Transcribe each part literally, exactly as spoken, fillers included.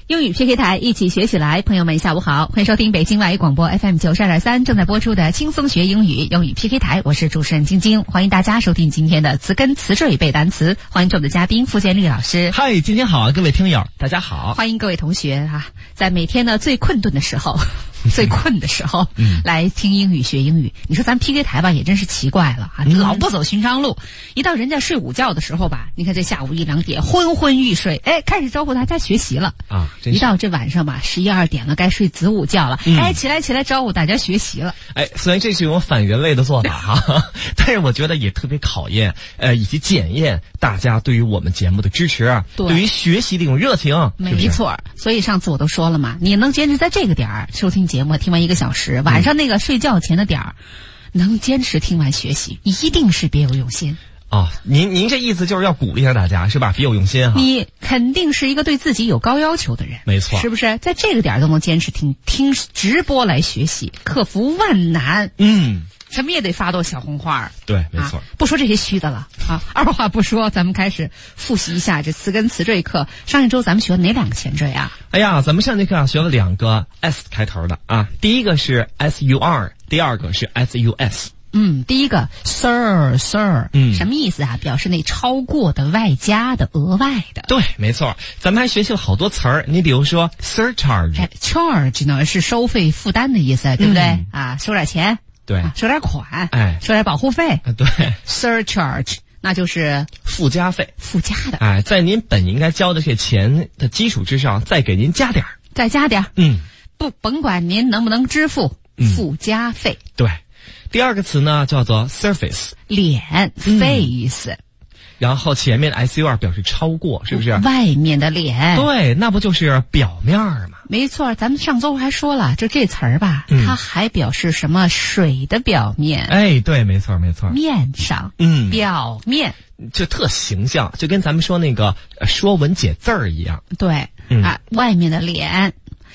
英语 P K 台一起学起来，朋友们下午好，欢迎收听北京外语广播 F M 九十二点三正在播出的轻松学英语英语 P K 台，我是主持人晶晶，欢迎大家收听今天的词根词缀背单词，欢迎我们的嘉宾付建立老师。 嗨，晶晶好啊，各位听友大家好， 欢迎各位同学啊，在每天呢最困顿的时候最困的时候、嗯、来听英语学英语。你说咱 P K 台吧也真是奇怪了啊、嗯，老不走寻常路，一到人家睡午觉的时候吧，你看这下午一两点昏昏欲睡，哎，开始招呼大家学习了啊。 一到这晚上吧十一二点了，该睡子午觉了、嗯、哎，起来起来招呼大家学习了。 哎，虽然这是一种反人类的做法哈，但是我觉得也特别考验呃以及检验大家对于我们节目的支持，对, 对于学习的一种热情。 没错，所以上次我都说了嘛，你能坚持在这个点儿收听节目，听完一个小时，晚上那个睡觉前的点儿、嗯、能坚持听完学习，一定是别有用心。 哦，您您这意思就是要鼓励一下大家是吧？别有用心哈。 你肯定是一个对自己有高要求的人， 没错， 是不是？在这个点都能坚持听听直播来学习，克服万难， 嗯， 什么也得发朵小红花。 对，没错、啊。 不说这些虚的了啊，二话不说，咱们开始复习一下这词根词缀课。上一周咱们学了哪两个前缀啊？ 哎呀，咱们上节课啊学了两个 s 开头的啊，第一个是 sur， 第二个是 sus。 嗯，第一个 sir sir， 嗯， 什么意思啊？表示那超过的、外加的、额外的。 对，没错。咱们还学习了好多词儿，你比如说 surcharge， 哎 charge 呢是收费、负担的意思，对不对？嗯、啊，收点钱， 对、 啊，收点款， 哎， 收点保护费， 啊、对 ，surcharge 那就是附加费， 附加的。 哎，在您本应该交的这钱的基础之上，再给您加点儿， 再加点儿， 嗯， 不，甭管您能不能支付、嗯、附加费， 对。第二个词呢叫做 surface， 脸、嗯、face， 然后前面的 sur 表示超过，是不是？ 外面的脸， 对，那不就是表面嘛？ 没错，咱们上周还说了，就这词儿吧、嗯，它还表示什么？水的表面。 哎，对，没错，没错。 面上， 嗯， 表面， 就特形象，就跟咱们说那个《说文解字》儿一样。 对、嗯，啊，外面的脸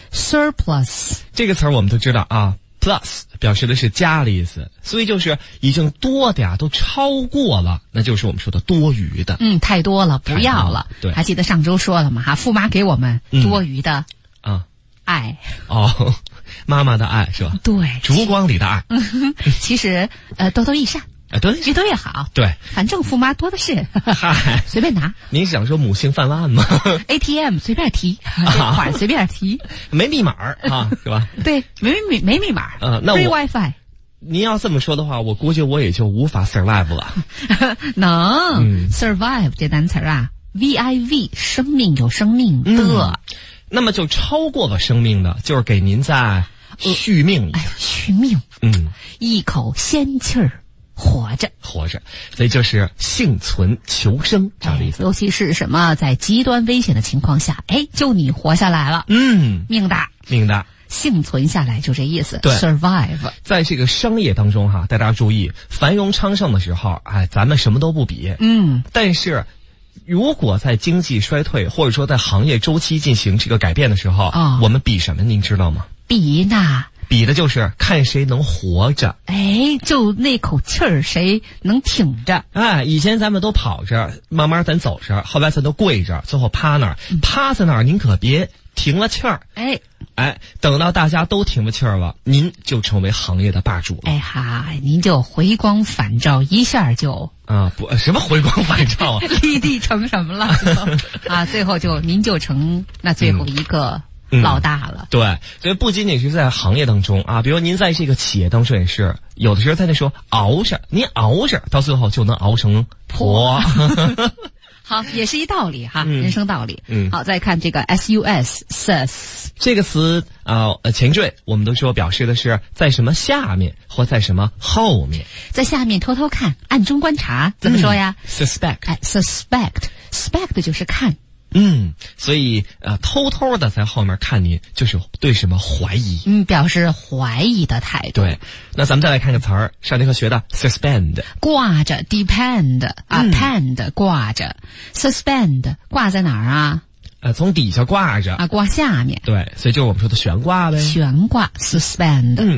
，surplus 这个词儿我们都知道啊。plus 表示的是加的意思，所以就是已经多的呀，都超过了，那就是我们说的多余的。 嗯，太多了，不要了。 对， 还记得上周说了吗？哈，父妈给我们多余的、 嗯、啊爱。 哦，妈妈的爱是吧？ 对， 烛光里的爱。 其实呃，多多益善。 啊，对， 越多越好。 对， 反正父妈多的是，随便拿。 您想说母性泛滥吗 ？A T M 随便提，这款随便提， 没密码啊，是吧？ 对，没密没密码。 嗯、呃，那我 Free WiFi。 您要这么说的话，我估计我也就无法 survive 了。 能、 嗯、 survive 这单词啊 ，V I V 生命有生命的、 嗯，那么就超过了生命的，就是给您在续命一下、呃哎， 续命， 嗯， 一口仙气儿。活着， 活着，所以就是幸存求生这样的意思。 尤其是什么，在极端危险的情况下，哎，就你活下来了， 嗯， 命大， 命大， 幸存下来就这意思。 对 ，survive。 在这个商业当中哈，大家注意，繁荣昌盛的时候，哎，咱们什么都不比， 嗯， 但是如果在经济衰退或者说在行业周期进行这个改变的时候， 哦、 我们比什么？您知道吗？ 比那。 比的就是看谁能活着， 哎，就那口气儿，谁能挺着？ 哎，以前咱们都跑着，慢慢咱走着，后来咱都跪着，最后趴那儿，嗯、趴在那儿，您可别停了气儿。 哎， 哎，等到大家都停了气儿了，您就成为行业的霸主了。 哎哈，您就回光返照，一下就啊，不，什么回光返照啊， 立地成什么了啊？最后就您就成那最后一个。嗯老大了、 嗯，对，所以不仅仅是在行业当中啊，比如您在这个企业当中也是，有的时候在那说熬着，您熬着，到最后就能熬成婆。 好，也是一道理哈， 嗯、 人生道理。 嗯， 好，再看这个 sus sus 这个词啊，呃，前缀我们都说表示的是在什么下面或在什么后面， 在下面偷偷看，暗中观察，怎么说呀、 嗯、？suspect， 哎 ，suspect suspect 就是看。 嗯，所以呃，偷偷的在后面看您，就是对什么怀疑， 嗯，表示怀疑的态度。 对，那咱们再来看个词儿，上节课学的 suspend， 挂着 depend 啊、 嗯、 ，pend 挂着 ，suspend 挂在哪儿啊？ 呃，从底下挂着啊，挂下面。 对，所以就是我们说的悬挂呗。 悬挂 suspend。 嗯，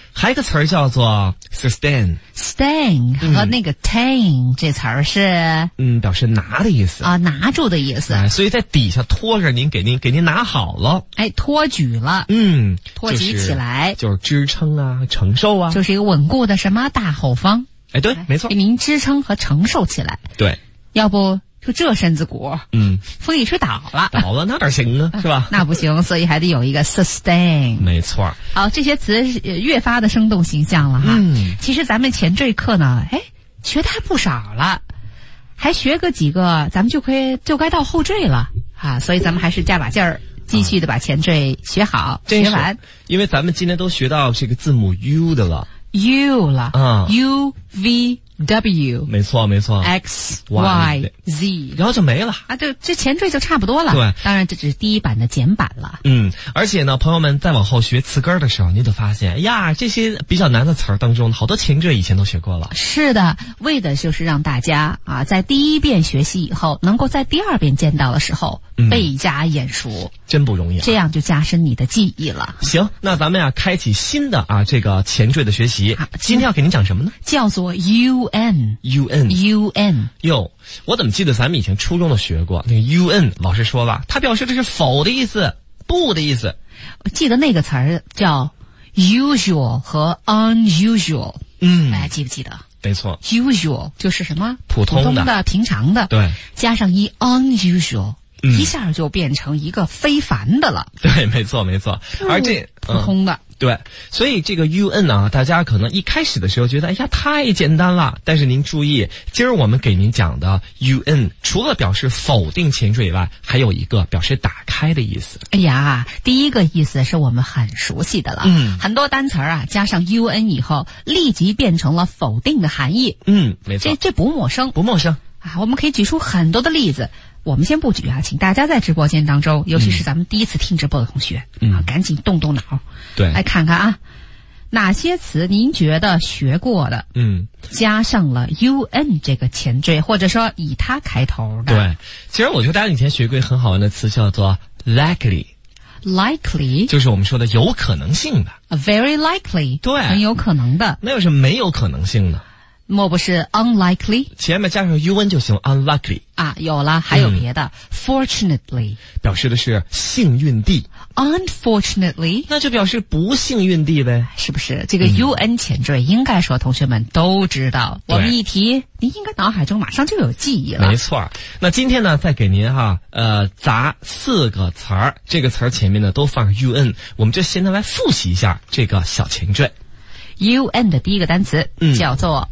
还有一个词儿叫做 sustain。sustain 和那个 tain 这词儿是嗯，表示拿的意思啊，拿住的意思。 哎，所以在底下托着您，给您给您拿好了。 哎，托举了。 嗯， 托举起来， 就是支撑啊，承受啊， 就是一个稳固的什么大后方。 哎，对，没错， 给您支撑和承受起来。 对， 要不就这身子骨， 嗯， 风一吹倒了， 倒了那哪行啊，是吧？ 那不行，所以还得有一个 sustain。 没错。 好，这些词越发的生动形象了哈。 嗯， 其实咱们前缀课呢，哎，学的还不少了，还学个几个，咱们就可以就该到后缀了啊。所以咱们还是加把劲儿，继续的把前缀学好、 嗯、 学完。 因为咱们今天都学到这个字母 U 的了。 U 了， 啊 ，U V W， 没错没错 ，X Y Z， 然后就没了啊，对，这前缀就差不多了。 对， 当然这只是第一版的简版了。 嗯，而且呢，朋友们再往后学词根的时候，你得发现，哎呀，这些比较难的词儿当中，好多前缀以前都学过了。 是的，为的就是让大家啊，在第一遍学习以后，能够在第二遍见到的时候、嗯、倍加眼熟， 真不容易、啊， 这样就加深你的记忆了。 行，那咱们呀、啊，开启新的啊这个前缀的学习。今天要给您讲什么呢？ 叫做 U N。U N，U N， 哟，我怎么记得咱们以前初中都学过那个 U N？ 老师说了，它表示的是否的意思，不的意思。 我记得那个词儿叫 usual 和 unusual。 嗯， 大家记不记得？ 没错 ，usual 就是什么普通的、 普通的、平常的， 对， 加上一 unusual。 嗯、 一下就变成一个非凡的了。 对，没错没错。而这、 嗯、普通的， 对，所以这个 U N 啊，大家可能一开始的时候觉得，哎呀，太简单了。但是您注意，今儿我们给您讲的 U N， 除了表示否定前缀以外，还有一个表示打开的意思。 哎呀，第一个意思是我们很熟悉的了。 嗯， 很多单词啊，加上 U N 以后，立即变成了否定的含义。 嗯，没错， 这这不陌生， 不陌生啊。我们可以举出很多的例子。我们先不举啊，请大家在直播间当中，尤其是咱们第一次听直播的同学， 嗯、 啊，赶紧动动脑， 对， 来看看啊，哪些词您觉得学过的， 嗯， 加上了 U N 这个前缀，或者说以它开头的。 对，其实我觉得大家以前学过一个很好玩的词，叫做 likely。likely 就是我们说的有可能性的 ，a very likely， 对， 很有可能的。 那要是没有可能性的？ 莫不是 unlikely？ 前面加上 U N 就行 ，unlikely 啊，有了，还有别的、嗯、，fortunately 表示的是幸运地 ，unfortunately 那就表示不幸运地呗， 是不是？这个 U N 前缀、嗯、应该说同学们都知道，我们一提，您应该脑海中马上就有记忆了。 没错。那今天呢，再给您哈呃砸四个词儿，这个词儿前面呢都放 U N， 我们就现在来复习一下这个小前缀。 U N 的第一个单词、 嗯、 叫做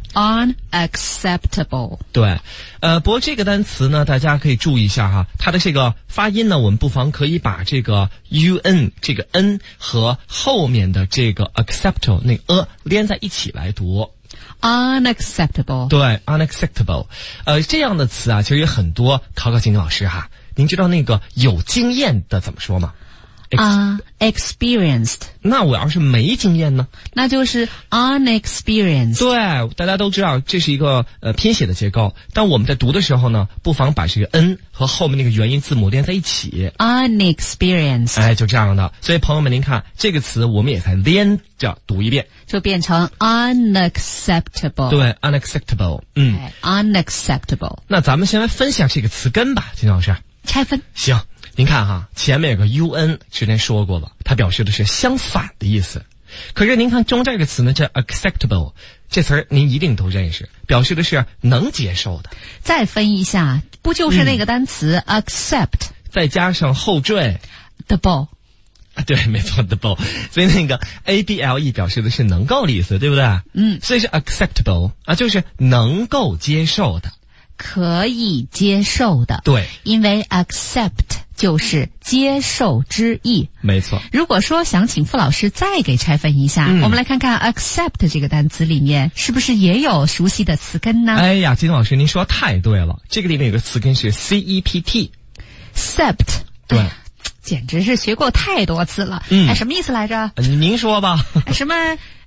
unacceptable。 对，呃，不过这个单词呢，大家可以注意一下哈，它的这个发音呢，我们不妨可以把这个 U N 这个 N 和后面的这个 acceptable 那个 a 连在一起来读。 unacceptable。 对 ，unacceptable。呃，这样的词啊，其实有很多。考考金老师哈，您知道那个有经验的怎么说吗？ 啊、uh, ，experienced。 那我要是没经验呢？ 那就是 unexperienced。 对，大家都知道这是一个呃拼写的结构，但我们在读的时候呢，不妨把这个 n 和后面那个元音字母连在一起。 unexperienced。 哎，就这样的。所以朋友们，您看这个词，我们也才连着读一遍， 就变成 unacceptable。 对 ，unacceptable。嗯、 哎、，unacceptable。 那咱们先来分享这个词根吧，金老师。 拆分。 行。您看哈，前面有个 U N， 之前说过了，它表示的是相反的意思。可是您看中这个词呢，叫 acceptable， 这词儿您一定都认识，表示的是能接受的。 再分一下，不就是那个单词、嗯、accept， 再加上后缀 able。 啊，对，没错 able。所以那个 A B L E 表示的是能够的意思，对不对？ 嗯， 所以是 acceptable 啊，就是能够接受的。 可以接受的， 对， 因为 accept 就是接受之意， 没错。 如果说想请傅老师再给拆分一下、嗯、我们来看看 accept 这个单词里面是不是也有熟悉的词根呢？ 哎呀，金老师您说太对了，这个里面有个词根是 C E P T cept。 对、 哎，简直是学过太多次了。 嗯， 哎，什么意思来着？ 您说吧。 什么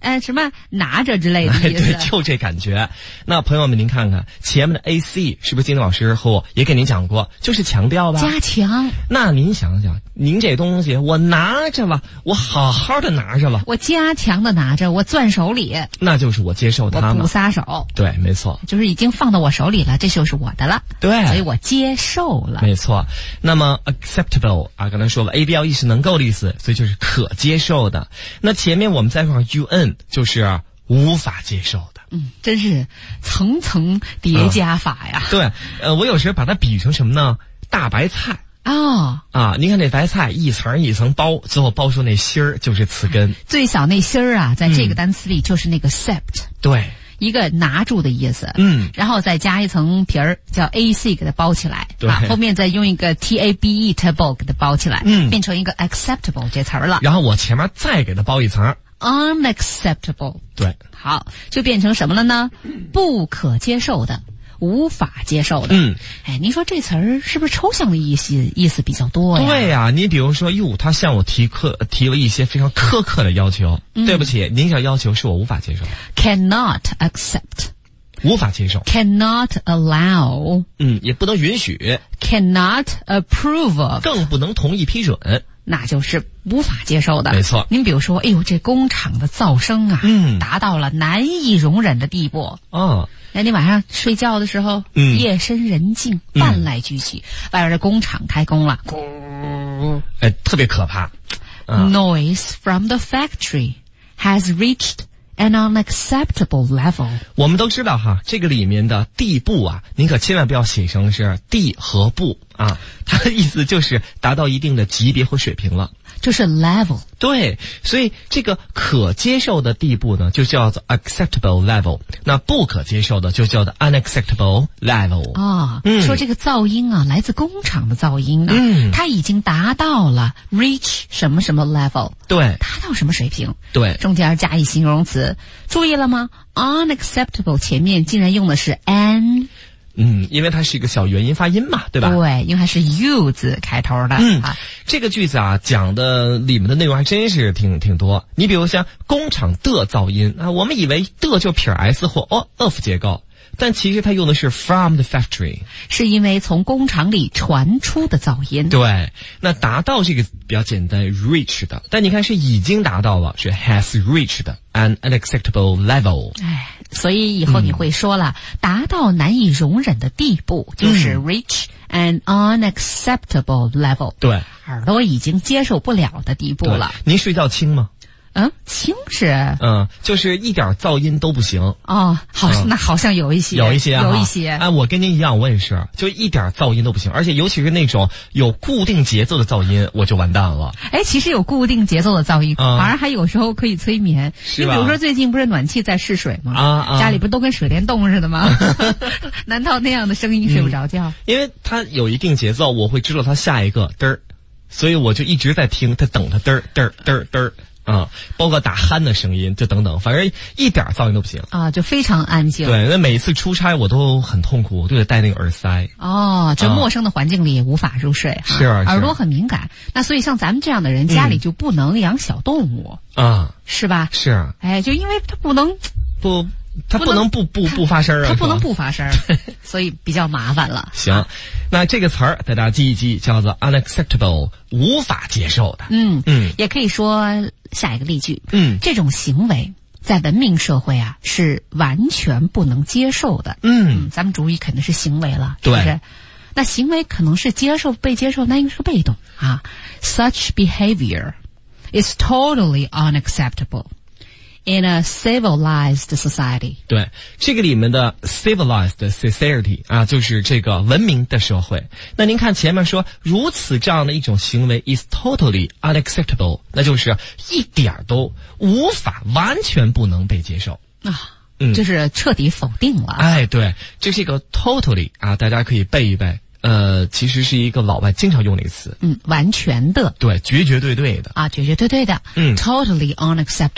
呃什么拿着之类的意思。 对，就这感觉。那朋友们，您看看前面的 A C 是不是金老师和我也给您讲过，就是强调吧， 加强。 那您想想，您这东西我拿着了，我好好的拿着了， 我加强的拿着，我攥手里， 那就是我接受它嘛， 我不撒手。 对，没错， 就是已经放到我手里了，这就是我的了。 对， 所以我接受了。 没错。那么 acceptable 啊，刚才说了 A B L E 是能够的意思，所以就是可接受的。那前面我们再放 U N 就是无法接受的。 嗯，真是层层叠加法呀。 嗯、对，呃，我有时候把它比喻成什么呢？大白菜。 哦啊，您看那白菜一层一层包，最后包出那芯儿就是词根。 最小那芯儿啊，在这个单词里就是那个 accept。 对。 一个拿住的意思， 嗯， 然后再加一层皮儿，叫 A C 给它包起来， 对， 啊，后面再用一个 T A B E table 给它包起来， 嗯， 变成一个 acceptable 这词儿了。 然后我前面再给它包一层 unacceptable， 对， 好，就变成什么了呢？不可接受的。无法接受的， 嗯， 哎，您说这词儿是不是抽象的意思意思比较多呀？ 对呀、啊，你比如说，哟，他向我提课提了一些非常苛刻的要求，嗯、对不起，您这要求是我无法接受 ，cannot accept， 无法接受 ，cannot allow， 嗯，也不能允许 ，cannot approve of， 更不能同意批准。 那就是无法接受的， 没错。 您比如说，哎呦，这工厂的噪声啊， 嗯， 达到了难以容忍的地步。 哦， 那你晚上睡觉的时候， 嗯， 夜深人静，万籁俱寂，嗯、外边的工厂开工了，咕， 哎，特别可怕。 嗯、Noise from the factory has reached an unacceptable level。 我们都知道哈，这个里面的地步啊，您可千万不要写成是地和步啊，它的意思就是达到一定的级别和水平了。 就是 level， 对，所以这个可接受的地步呢，就叫做 acceptable level， 那不可接受的就叫做 unacceptable level。 啊、哦， 嗯， 说这个噪音啊，来自工厂的噪音啊， 嗯， 它已经达到了 reach 什么什么 level， 对， 达到什么水平？ 对， 中间加一形容词，注意了吗 ？unacceptable 前面竟然用的是 an。 嗯，因为它是一个小元音发音嘛，对吧？ 对，因为它是 U 字开头的。 嗯， 啊、 这个句子啊，讲的里面的内容还真是挺挺多。你比如像工厂的噪音啊，我们以为的就撇 s 或 of 结构，但其实它用的是 from the factory， 是因为从工厂里传出的噪音。 对，那达到这个比较简单 reach 的，但你看是已经达到了，是 has reached an unacceptable level。 哎，所以以后你会说了，嗯、达到难以容忍的地步，就是 reach an unacceptable level。 对， 耳朵已经接受不了的地步了。 您睡觉轻吗？ 嗯，轻是嗯，就是一点噪音都不行。 哦，好， 嗯、 那好像有一些， 有一些， 有一些。 哎，我跟您一样，我也是，就一点噪音都不行，而且尤其是那种有固定节奏的噪音，我就完蛋了。 哎，其实有固定节奏的噪音， 嗯、 反而还有时候可以催眠。 是吧？ 你比如说最近不是暖气在试水吗？ 啊啊， 家里不是都跟水帘洞似的吗？难道那样的声音睡不着觉？ 嗯、因为它有一定节奏，我会知道它下一个嘚儿，所以我就一直在听，它等它嘚儿嘚儿嘚儿嘚儿。啊、嗯，包括打鼾的声音，就等等，反正一点噪音都不行啊，就非常安静。 对，那每次出差我都很痛苦，我就得戴那个耳塞。 哦，这陌生的环境里也无法入睡哈、 啊，是啊， 耳朵很敏感。那所以像咱们这样的人，家里就不能养小动物啊、嗯， 是吧？ 是啊， 哎，就因为它不能不。它不能不不不发声啊， 它不能不发声，所以比较麻烦了。 行，那这个词儿大家记一记，叫做 unacceptable， 无法接受的。 嗯嗯， 也可以说下一个例句。 嗯， 这种行为在文明社会啊是完全不能接受的。 嗯， 嗯咱们主语肯定是行为了， 对是不是？那行为可能是接受被接受，那应该是被动啊。Such behavior is totally unacceptable.In a civilized society， 对，这个里面的 civilized society 啊，就是这个文明的社会。那您看前面说，如此这样的一种行为 is totally unacceptable， 那就是一点都无法，完全不能被接受啊， 嗯， 就是彻底否定了。 哎，对，这是一个 totally 啊，大家可以背一背。呃，其实是一个老外经常用的一个词， 嗯，完全的， 对，绝绝对对的啊，绝绝对对的， 嗯 ，totally unacceptable，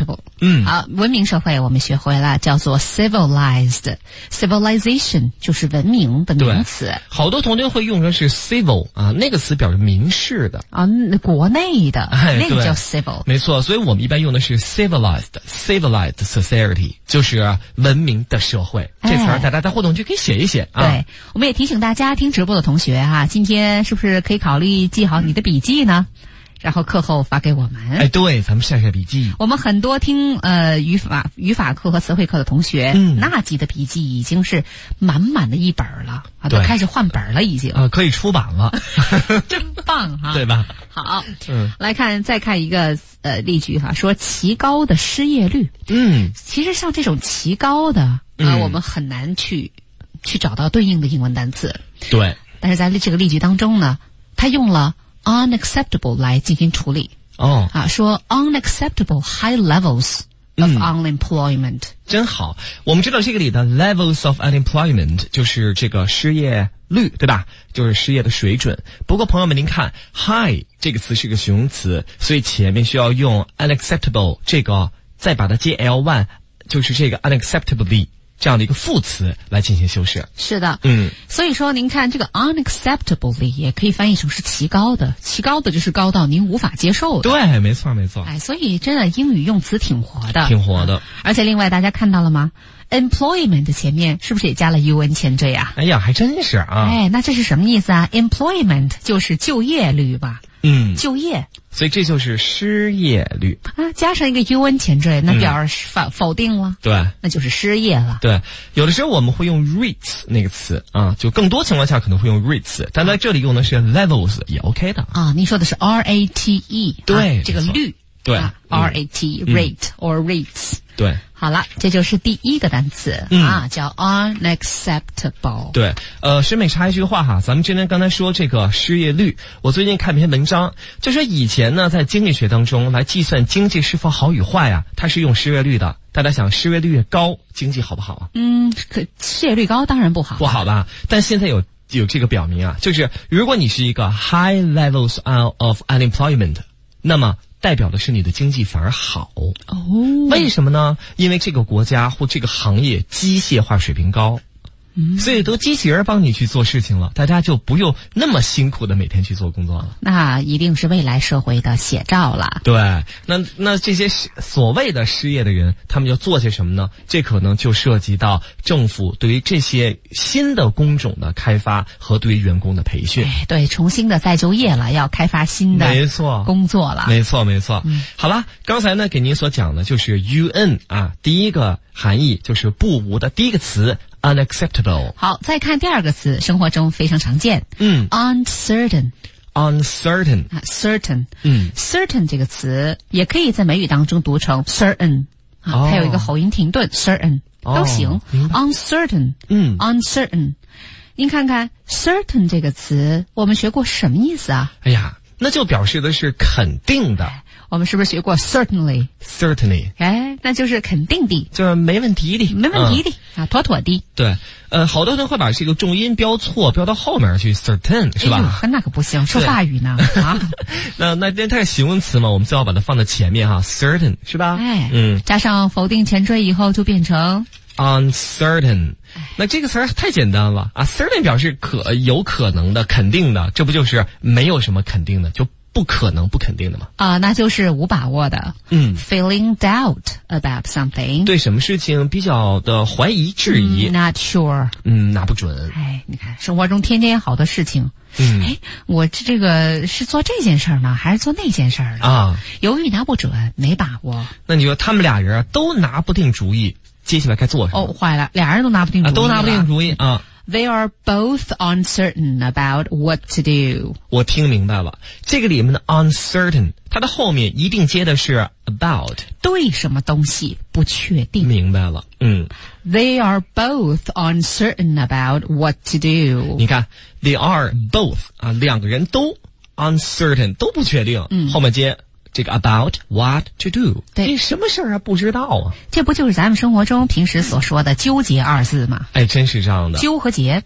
嗯， 好，文明社会我们学会了叫做 civilized， civilization 就是文明的名词。 好多同学会用成是 civil 啊，那个词表示民事的啊，国内的、 哎、 那个叫 civil， 没错，所以我们一般用的是 civilized civilized society， 就是文明的社会。哎、这词儿大家在互动区可以写一写啊。 对，我们也提醒大家听直播的同学哈、啊，今天是不是可以考虑记好你的笔记呢？然后课后发给我们。 哎，对，咱们晒晒笔记。 我们很多听呃语法语法课和词汇课的同学， 嗯， 那记的笔记已经是满满的一本了啊，都开始换本了，已经啊、呃，可以出版了， 真棒哈， 对吧？ 好， 嗯， 来看再看一个呃例句哈，说奇高的失业率。 嗯， 其实像这种奇高的啊、 嗯呃，我们很难去去找到对应的英文单词。 对， 但是在这个例句当中呢，他用了unacceptable 来进行处理。 哦， 啊，说 unacceptable high levels of unemployment、嗯、 真好。我们知道这个里的 levels of unemployment 就是这个失业率，对吧？就是失业的水准。不过朋友们您看 high 这个词是个形容词，所以前面需要用 unacceptable 这个再把它接 l one， 就是这个 unacceptably这样的一个副词来进行修饰。 是的， 嗯， 所以说您看这个 unacceptably 也可以翻译成是奇高的，奇高的就是高到您无法接受的。 对，没错没错。 哎，所以真的英语用词挺活的， 挺活的。 而且另外大家看到了吗？ employment 前面是不是也加了 un 前缀啊？ 哎呀，还真是啊。 哎，那这是什么意思啊？ employment 就是就业率吧？ 嗯， 就业。 所以这就是失业率啊，加上一个 un 前缀，那表示否、嗯、否定了， 对， 那就是失业了。 对，有的时候我们会用 rates 那个词啊，就更多情况下可能会用 rates， 但在这里用的是 levels 也 OK 的啊。 您说的是 R A T E， 对， 啊、这个率， 对、 啊、R A T、嗯、rate or rates， 对。 好了，这就是第一个单词、 嗯、 啊，叫 unacceptable。 对，呃，审美插一句话哈，咱们今天刚才说这个失业率，我最近看一篇文章，就说以前呢，在经济学当中来计算经济是否好与坏啊，它是用失业率的。大家想，失业率越高，经济好不好啊？ 嗯，可失业率高当然不好， 不好吧？但现在有有这个表明啊，就是如果你是一个 high levels of unemployment， 那么代表的是你的经济反而好哦， 为什么呢？因为这个国家或这个行业机械化水平高，嗯，所以都机器人帮你去做事情了，大家就不用那么辛苦的每天去做工作了。 那一定是未来社会的写照了。 对，那那这些所谓的失业的人，他们要做些什么呢？这可能就涉及到政府对于这些新的工种的开发和对于员工的培训。 哎，对，重新的再就业了，要开发新的没错工作了。 没错没错。 嗯， 好了，刚才呢给您所讲的就是 U N 啊，第一个含义就是不无的第一个词。unacceptable。 好，再看第二个词，生活中非常常见。 嗯 uncertain uncertain 啊 certain 嗯 certain 这个词也可以在美语当中读成 certain 啊， 哦、 它有一个口音停顿 certain、哦、都行。uncertain 嗯 uncertain 您看看 certain 这个词我们学过什么意思啊？ 哎呀，那就表示的是肯定的。 我们是不是学过 certainly certainly 哎，那就是肯定的， 就是没问题的， 没问题的、嗯、啊，妥妥的。 对，呃，好多人会把这个重音标错，标到后面去 certain 是吧？ 哎、那可不行，说法语呢啊。 那那那它是形容词嘛，我们最好把它放在前面哈 certain 是吧？ 哎， 嗯， 加上否定前缀以后就变成 uncertain。那这个词儿太简单了啊 certain 表示可有可能的肯定的，这不就是没有什么肯定的，就不可能不肯定的吗？ 啊、呃，那就是无把握的。 嗯 ，feeling doubt about something， 对什么事情比较的怀疑质疑、 嗯、，not sure， 嗯，拿不准。 哎，你看生活中天天好的事情， 嗯， 哎，我这个是做这件事儿呢，还是做那件事儿呢？ 啊， 犹豫拿不准，没把握。 那你说他们俩人啊都拿不定主意，接下来该做什么？ 哦，坏了，俩人都拿不定主意、 啊，都拿不定主意啊。 They are both uncertain about what to do. 我听明白了，这个里面的 uncertain， 它的后面一定接的是 about， 对什么东西不确定。 明白了，嗯。 They are both uncertain about what to do. 你看 ，they are both 啊，两个人都 uncertain 都不确定， 嗯， 后面接这个 about what to do， 对， 你什么事儿还不知道啊？ 这不就是咱们生活中平时所说的纠结二字吗？ 哎，真是这样的。 纠和结，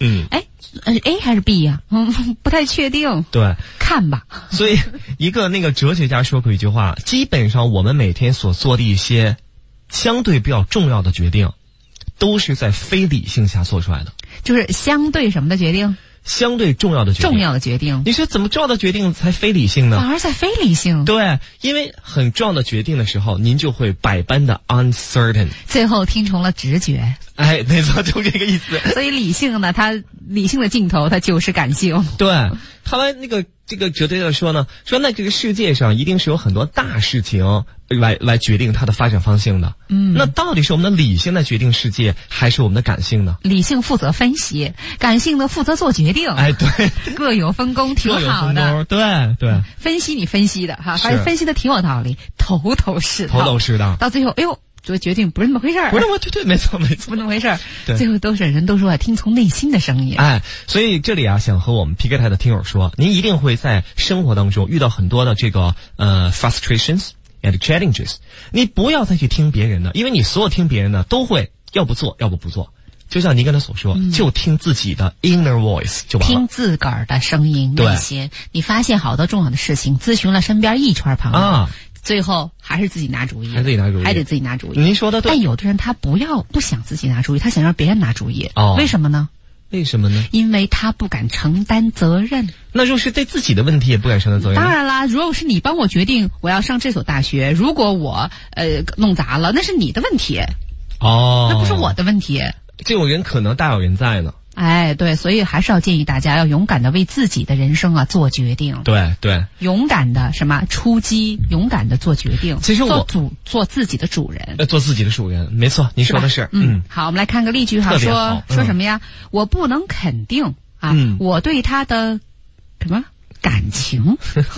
嗯， 哎，呃 A 还是 B 呀、啊？嗯，不太确定。 对， 看吧。 所以一个那个哲学家说过一句话，基本上我们每天所做的一些相对比较重要的决定，都是在非理性下做出来的。 就是相对什么的决定？ 相对重要的决定， 重要的决定。 你说怎么重要的决定才非理性呢？ 反而在非理性。 对，因为很重要的决定的时候，您就会百般的 uncertain， 最后听从了直觉。 哎，没错，就这个意思。 所以理性呢，它理性的尽头，它就是感性。 对，后来那个这个哲学家说呢，说那这个世界上一定是有很多大事情来来决定它的发展方向的。嗯，那到底是我们的理性在决定世界，还是我们的感性呢？ 理性负责分析，感性呢负责做决定。 哎，对， 各有分工，挺好的。 对对， 分析你分析的哈，反正分析的挺有道理，头头是道， 头头是道。 到最后，哎呦。这个决定不是那么回事儿， 不是那么对对，没错没错， 不是那么回事儿。 对， 最后都是人都说啊，听从内心的声音。 哎，所以这里啊，想和我们 P K 台的听友说，您一定会在生活当中遇到很多的这个呃 frustrations and challenges。你不要再去听别人的，因为你所有听别人的都会要不做，要不不做。就像您刚才所说，嗯、就听自己的 inner voice 就完了。 听自个儿的声音，内心。你发现好多重要的事情，咨询了身边一圈朋友。啊。最后还是自己拿主意， 还是自己拿主意， 还得自己拿主意。 您说的对。 但有的人他不要不想自己拿主意，他想让别人拿主意。哦，为什么呢？ 为什么呢？ 因为他不敢承担责任。 那若是对自己的问题也不敢承担责任？ 当然啦，如果是你帮我决定我要上这所大学，如果我呃弄砸了，那是你的问题。 哦， 那不是我的问题。 这种人可能大有人在呢。 哎，对，所以还是要建议大家要勇敢的为自己的人生啊做决定。 对对， 勇敢的什么出击，勇敢的做决定。 其实我做主，做自己的主人。 呃，做自己的主人，没错，你说的是。 嗯，嗯好，我们来看个例句哈，说、嗯、说什么呀？我不能肯定啊，嗯、我对他的什么感情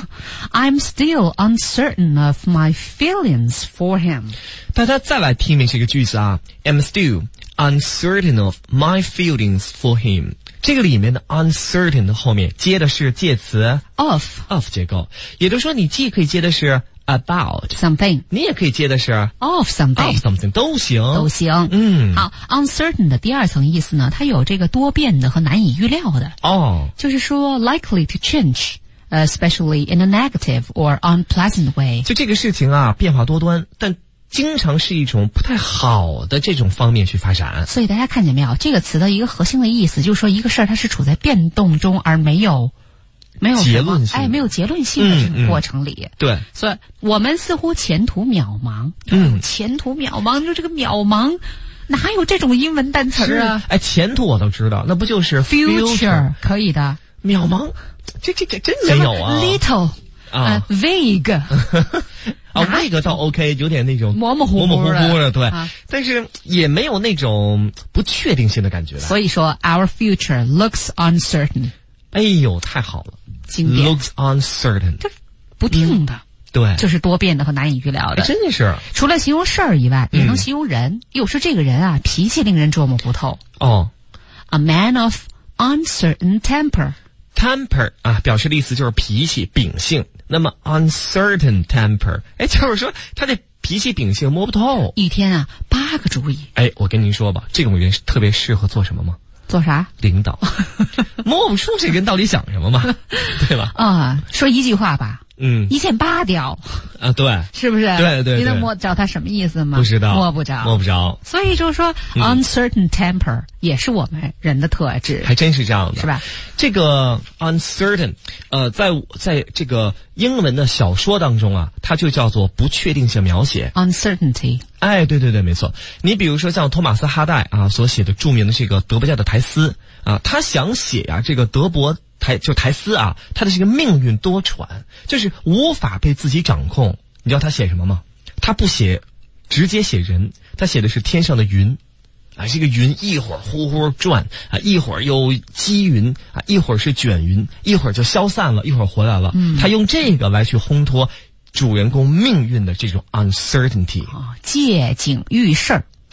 ？I'm still uncertain of my feelings for him。 大家再来听明这个句子啊 ，I'm still。uncertain of my feelings for him， 这个里面的 uncertain 的后面接的是介词 of of 结构，也就是说你既可以接的是 about something， 你也可以接的是 of something of something 都行都行。 嗯， 好 ，uncertain 的第二层意思呢，它有这个多变的和难以预料的哦， 就是说 likely to change。especially in a negative or unpleasant way， 就这个事情啊，变化多端，但经常是一种不太好的这种方面去发展。 所以大家看见没有，这个词的一个核心的意思就是说，一个事儿它是处在变动中，而没有没有结论性， 哎，没有结论性的这个过程里。 嗯嗯、对， 所以我们似乎前途渺茫。嗯，前途渺茫，就这个渺茫。哪有这种英文单词啊？ 哎，前途我都知道，那不就是 future, future 可以的。 渺茫，这这这真没有啊 ！Little 啊、uh, ，vague 啊 ，vague 倒 OK， 有点那种模模糊糊模模糊糊的，对、 啊， 但是也没有那种不确定性的感觉。 所以说 ，our future looks uncertain。 哎呦，太好了， 经典 looks uncertain， 这不定的。嗯对， 就是多变的和难以预料的， 真的是。 除了形容事儿以外，也能形容人。嗯、有时这个人啊，脾气令人捉摸不透。 哦 ，a man of uncertain temper。temper 啊，表示的意思就是脾气、秉性。那么 uncertain temper， 哎，就是说他这脾气、秉性摸不透。 一天啊，八个主意。 哎，我跟您说吧，这种人特别适合做什么吗？ 做啥？ 领导，摸不出这人到底想什么嘛，对吧？ 啊，说一句话吧。 嗯， 一箭八雕啊，对， 是不是？ 对 对, 对， 你能摸着他什么意思吗？ 不知道， 摸不着， 摸不着。 所以就是说、嗯、，uncertain temper 也是我们人的特质， 还真是这样的， 是吧？ 这个 uncertain， 呃，在在这个英文的小说当中啊，它就叫做不确定性描写 ，uncertainty。 哎，对对对，没错。你比如说像托马斯哈代啊所写的著名的这个德伯家的苔丝啊，他想写啊这个德伯。台就苔丝啊，他的这个命运多舛，就是无法被自己掌控。你知道他写什么吗？他不写，直接写人，他写的是天上的云，啊，这个云一会儿呼呼转啊，一会儿又积云啊，一会儿是卷云，一会儿就消散了，一会儿回来了。嗯，他用这个来去烘托主人公命运的这种 uncertainty， 啊，借景喻事儿。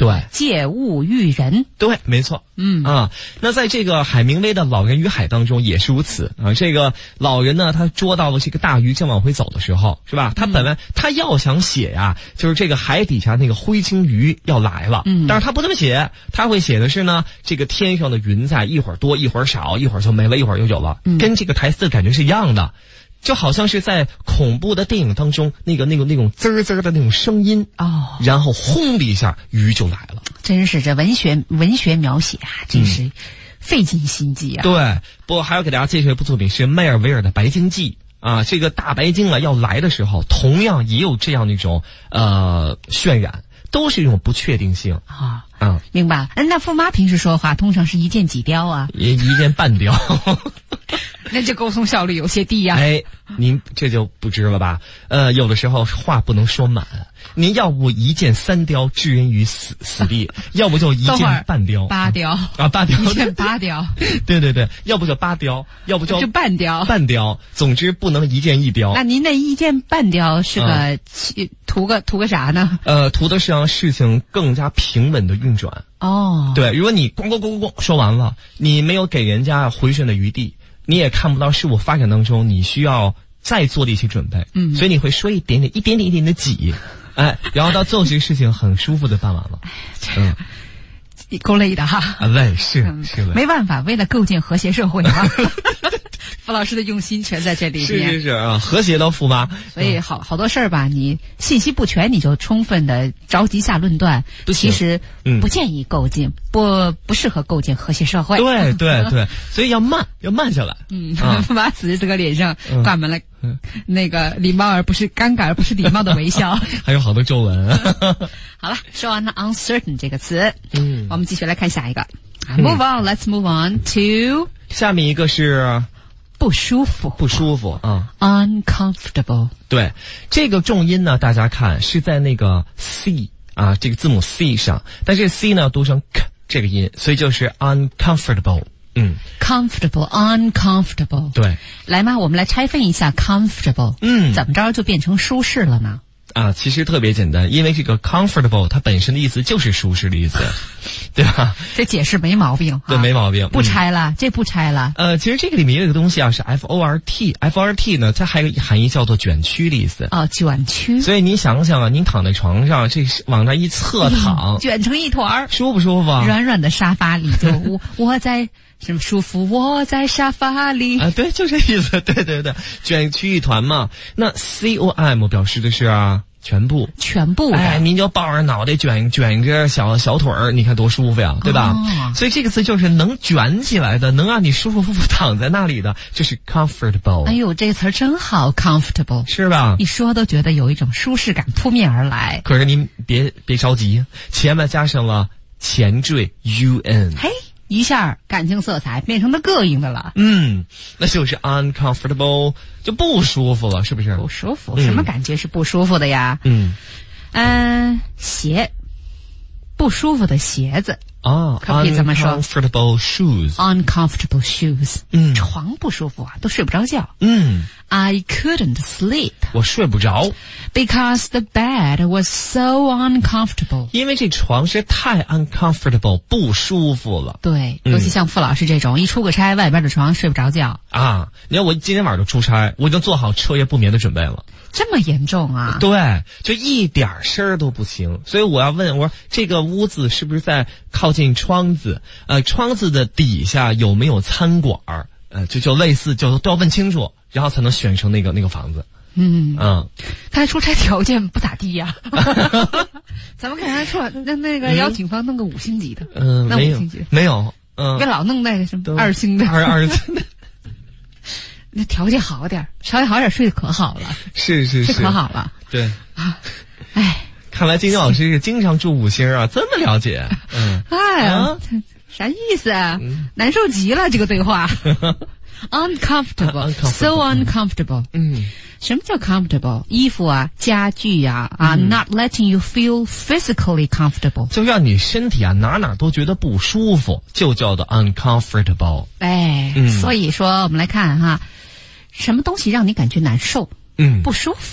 对， 借物喻人。 对，没错。 嗯啊，那在这个海明威的《老人与海》当中也是如此啊。这个老人呢，他捉到了这个大鱼正往回走的时候，是吧？他本来、嗯、他要想写呀、啊，就是这个海底下那个灰鲸鱼要来了，嗯，但是他不这么写，他会写的是呢，这个天上的云彩一会儿多一会儿少，一会儿就没了，一会儿又有了，嗯、跟这个台词的感觉是一样的。就好像是在恐怖的电影当中，那个那个那种滋儿滋儿的那种声音哦， 然后轰的一下，鱼就来了。 真是这文学文学描写啊，真是费尽心机啊。 嗯、对，不过还要给大家介绍一部作品是迈尔维尔的《白鲸记》啊，这个大白鲸啊要来的时候，同样也有这样的一种呃渲染，都是一种不确定性啊。 嗯， 明白。嗯，那富妈平时说话通常是一箭几雕啊？ 一一箭半雕。 那这沟通效率有些低呀、啊。 哎，您这就不知了吧？呃，有的时候话不能说满，您要不一箭三雕置人于死死地，要不就一箭半雕， 八雕啊，八雕， 一箭八雕。 对对对，要不就八雕，要不就就半雕， 半雕。总之不能一箭一雕。 那您那一箭半雕是个、嗯、图个图个啥呢？ 呃，图的是让事情更加平稳的运转。 哦， 对，如果你咣咣咣咣咣说完了，你没有给人家回旋的余地。你也看不到事物发展当中你需要再做的一些准备，嗯，所以你会说一点点、一点点、一点点挤，哎，然后到最后这个事情很舒服的办完了，嗯， 够累的哈， 啊，累是是累， 没办法，为了构建和谐社会嘛。付老师的用心全在这里面， 是是是啊，和谐的富妈。 所以好好多事儿吧，你信息不全，你就充分的着急下论断，其实不建议构建，嗯、不不适合构建和谐社会。 对对对，所以要慢，要慢下来。 嗯，富妈此时此刻脸上挂满了、嗯、那个礼貌而不是尴尬而不是礼貌的微笑， 还有好多皱纹。 好了，说完了 uncertain 这个词，嗯，我们继续来看下一个。Move on, let's move on to 下面一个是。 不舒服， 不舒服啊 ，uncomfortable。 对，这个重音呢，大家看是在那个 c 啊，这个字母 c 上，但是 c 呢读成 k 这个音，所以就是 uncomfortable。嗯 ，comfortable, uncomfortable。 对， 来嘛，我们来拆分一下 comfortable。嗯，怎么着就变成舒适了呢？ 啊，其实特别简单，因为这个 comfortable 它本身的意思就是舒适的意思，对吧？ 这解释没毛病， 对，没毛病， 不拆了，嗯、这不拆了。 呃，其实这个里面有一个东西啊，是 F O R T，F O R T 呢，它还有一个含义叫做卷曲的意思。 哦，卷曲。 所以您想想啊，您躺在床上，这往那一侧躺， 嗯、卷成一团， 舒不舒服啊？ 软软的沙发里就我我在。什么舒服？我在沙发里啊，对，就这意思，对对对，卷曲一团嘛。那 C O M 表示的是啊，全部， 全部。 哎，您就抱着脑袋卷卷着小小腿儿，你看多舒服呀，对吧？哦、所以这个词就是能卷起来的，能让你舒舒服服躺在那里的，就是 comfortable。 哎呦，这个词儿真好 ，comfortable， 是吧？ 一说都觉得有一种舒适感扑面而来。 可是您别别着急，前面加上了前缀 U N。 嘿。一下感情色彩变成了膈应的了， 嗯，那就是 uncomfortable， 就不舒服了，是不是？ 不舒服，嗯、什么感觉是不舒服的呀？ 嗯， 嗯、呃，鞋，不舒服的鞋子。 哦， 可不可以这么说 ？Uncomfortable shoes. Uncomfortable shoes. 嗯， 床不舒服啊，都睡不着觉。 嗯 ，I couldn't sleep. 我睡不着 ，because the bed was so uncomfortable. 因为这床是太 uncomfortable， 不舒服了。 对，尤其像傅老师这种，嗯、一出个差，外边的床睡不着觉啊。你看我今天晚上就出差，我已经做好彻夜不眠的准备了。 这么严重啊？ 对，就一点声儿都不行。所以我要问，我说这个屋子是不是在靠近窗子？呃，窗子的底下有没有餐馆？呃，就就类似，就都要问清楚，然后才能选成那个那个房子。 嗯嗯， 看来出差条件不咋地呀、啊。咱们看他出那那个邀请房弄个五星级的， 嗯， 那五星级没有，嗯， 别老弄那个什么二星的， 二二星的。 那条件好点，条件好点，睡得可好了。 是是是， 可好了。 对啊，哎， 看来金晶老师是经常住五星啊，这么了解。嗯， 哎呀，啊、啥意思啊？嗯、难受极了，这个对话。uncomfortable, so uncomfortable. 嗯， 什么叫 comfortable？ 衣服啊，家具啊，啊、嗯、，not letting you feel physically comfortable， 就让你身体啊哪哪都觉得不舒服，就叫做 uncomfortable。 哎，嗯、所以说我们来看哈，什么东西让你感觉难受？ 嗯， 不舒服？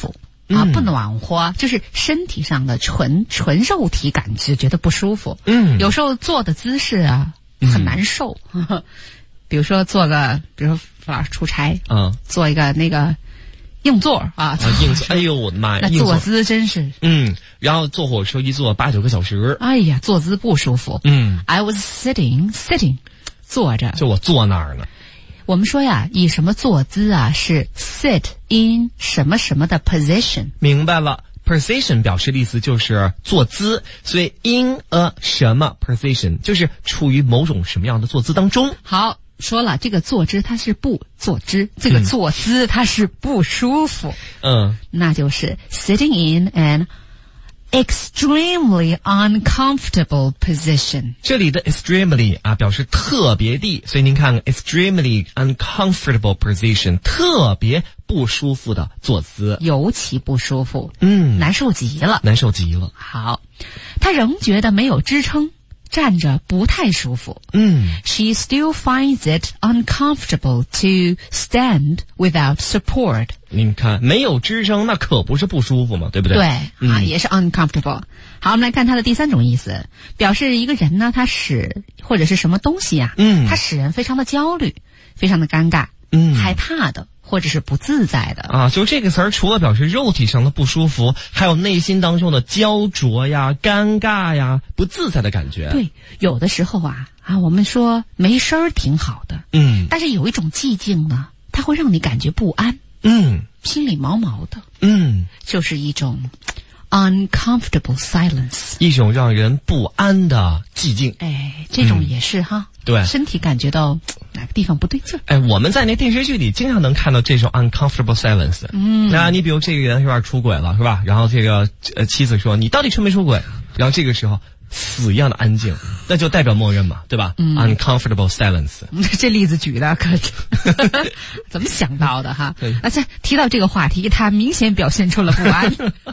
啊，不暖和，就是身体上的纯纯肉体感知觉得不舒服。 嗯， 有时候坐的姿势啊很难受，嗯、比如说做个，比如说傅老师出差， 嗯， 做一个那个硬座啊， 啊硬座，哎呦我的妈呀， 那坐姿真是， 嗯，然后坐火车一坐八九个小时， 哎呀，坐姿不舒服。 嗯 ，I was sitting sitting， 坐着， 就我坐那儿呢。 我们说呀，以什么坐姿啊？是 sit in 什么什么的 position。 明白了 ，position 表示的意思就是坐姿，所以 in a 什么 position 就是处于某种什么样的坐姿当中。 好，说了这个坐姿它是不坐姿，这个坐姿它是不舒服。 嗯， 那就是 sitting in an extremely uncomfortable position。 这里的 extremely 啊表示特别的，所以您看 extremely uncomfortable position 特别不舒服的坐姿， 尤其不舒服， 嗯， 难受极了， 难受极了。 好，他仍觉得没有支撑，站着不太舒服。 嗯 She still finds it uncomfortable to stand without support。 您看没有支撑，那可不是不舒服嘛，对不对？ 对， 嗯、 啊，也是 uncomfortable。好，我们来看它的第三种意思，表示一个人呢，他使或者是什么东西啊， 嗯， 他使人非常的焦虑，非常的尴尬， 嗯， 害怕的，或者是不自在的。 啊，就这个词儿，除了表示肉体上的不舒服，还有内心当中的焦灼呀、尴尬呀、不自在的感觉。 对，有的时候啊啊，我们说没声儿挺好的， 嗯， 但是有一种寂静呢，它会让你感觉不安， 嗯， 心里毛毛的， 嗯， 就是一种 uncomfortable silence， 一种让人不安的寂静。 哎，这种也是、嗯、哈， 对， 身体感觉到哪个地方不对劲儿。 哎，我们在那电视剧里经常能看到这种 uncomfortable silence。嗯，那你比如这个人有点出轨了，是吧？然后这个呃妻子说：“你到底出没出轨？”然后这个时候死一样的安静，那就代表默认嘛，对吧？嗯 ，uncomfortable silence。 这例子举的可怎么想到的哈？而且提到这个话题，他明显表现出了不安。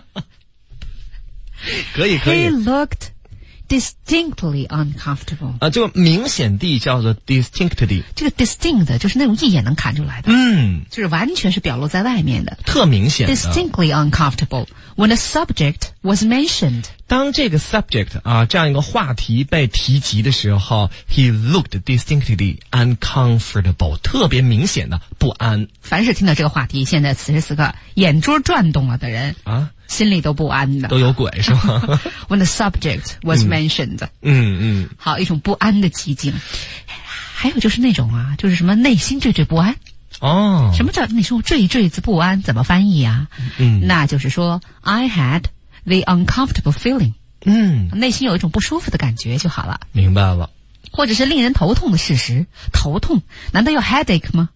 可以可以。 He looked distinctly uncomfortable。 啊，这个明显地叫做 distinctly。 这个 distinct 就是那种一眼能看出来的， 嗯， 就是完全是表露在外面的， 特明显的。 Distinctly uncomfortable when a subject was mentioned。 当这个 subject 啊这样一个话题被提及的时候 ，he looked distinctly uncomfortable， 特别明显的不安。 凡是听到这个话题，现在此时此刻眼珠转动了的人啊， 心里都不安的， 都有鬼是吗 ？When the subject was mentioned， 嗯嗯， 好，一种不安的寂静。还有就是那种啊，就是什么内心惴惴不安。 哦， 什么叫你说惴惴子不安？怎么翻译啊？ 嗯， 那就是说 I had the uncomfortable feeling。 嗯， 内心有一种不舒服的感觉就好了。 明白了。 或者是令人头痛的事实，头痛难道要 headache 吗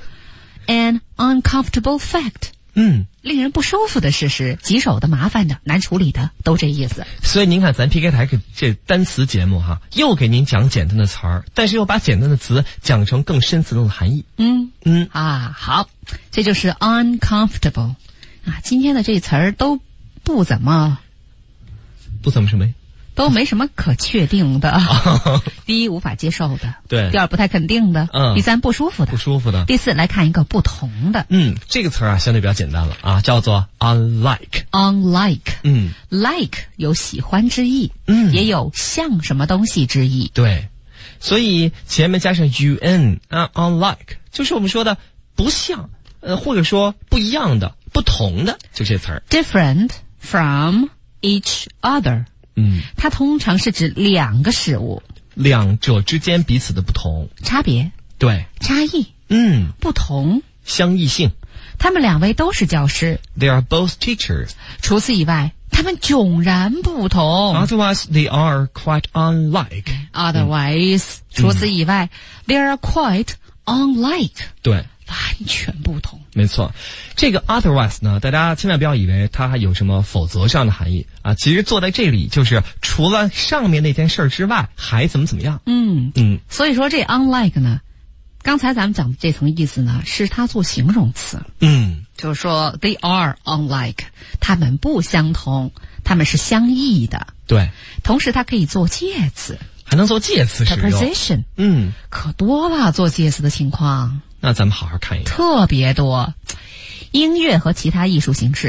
？An uncomfortable fact。 嗯， 令人不舒服的事实，棘手的、麻烦的、难处理的，都这意思。 所以您看，咱 P K 台这单词节目哈，又给您讲简单的词儿，但是又把简单的词讲成更深层次的含义。 嗯嗯啊，好，这就是 uncomfortable 啊。今天的这词儿都不怎么， 不怎么什么。 都没什么可确定的。第一，无法接受的； 对， 第二，不太肯定的； 嗯， 第三，不舒服的； 不舒服的。 第四，来看一个不同的。 嗯，这个词儿啊，相对比较简单了啊，叫做 unlike。 unlike， 嗯 ，like 有喜欢之意， 嗯， 也有像什么东西之意。 对，所以前面加上 un 啊 ，unlike 就是我们说的不像，呃，或者说不一样的、不同的，就这词儿。 different from each other。 嗯， 它通常是指两个事物， 两者之间彼此的不同、 差别、 对、 差异， 嗯， 不同、 相异性。 他们两位都是教师 ，They are both teachers。 除此以外，他们迥然不同。 Otherwise, they are quite unlike. Otherwise，、嗯、除此以外、嗯、，they are quite unlike。 对。 完全不同， 没错。这个 otherwise 呢，大家千万不要以为它还有什么否则上的含义啊。其实坐在这里就是除了上面那件事之外，还怎么怎么样。 嗯嗯。 所以说这 unlike 呢，刚才咱们讲的这层意思呢，是它做形容词。 嗯， 就是说 they are unlike， 他们不相同，他们是相异的。 对。同时它可以做介词， 还能做介词使用。 preposition， 嗯， 可多了做介词的情况。 那咱们好好看一看， 特别多。音乐和其他艺术形式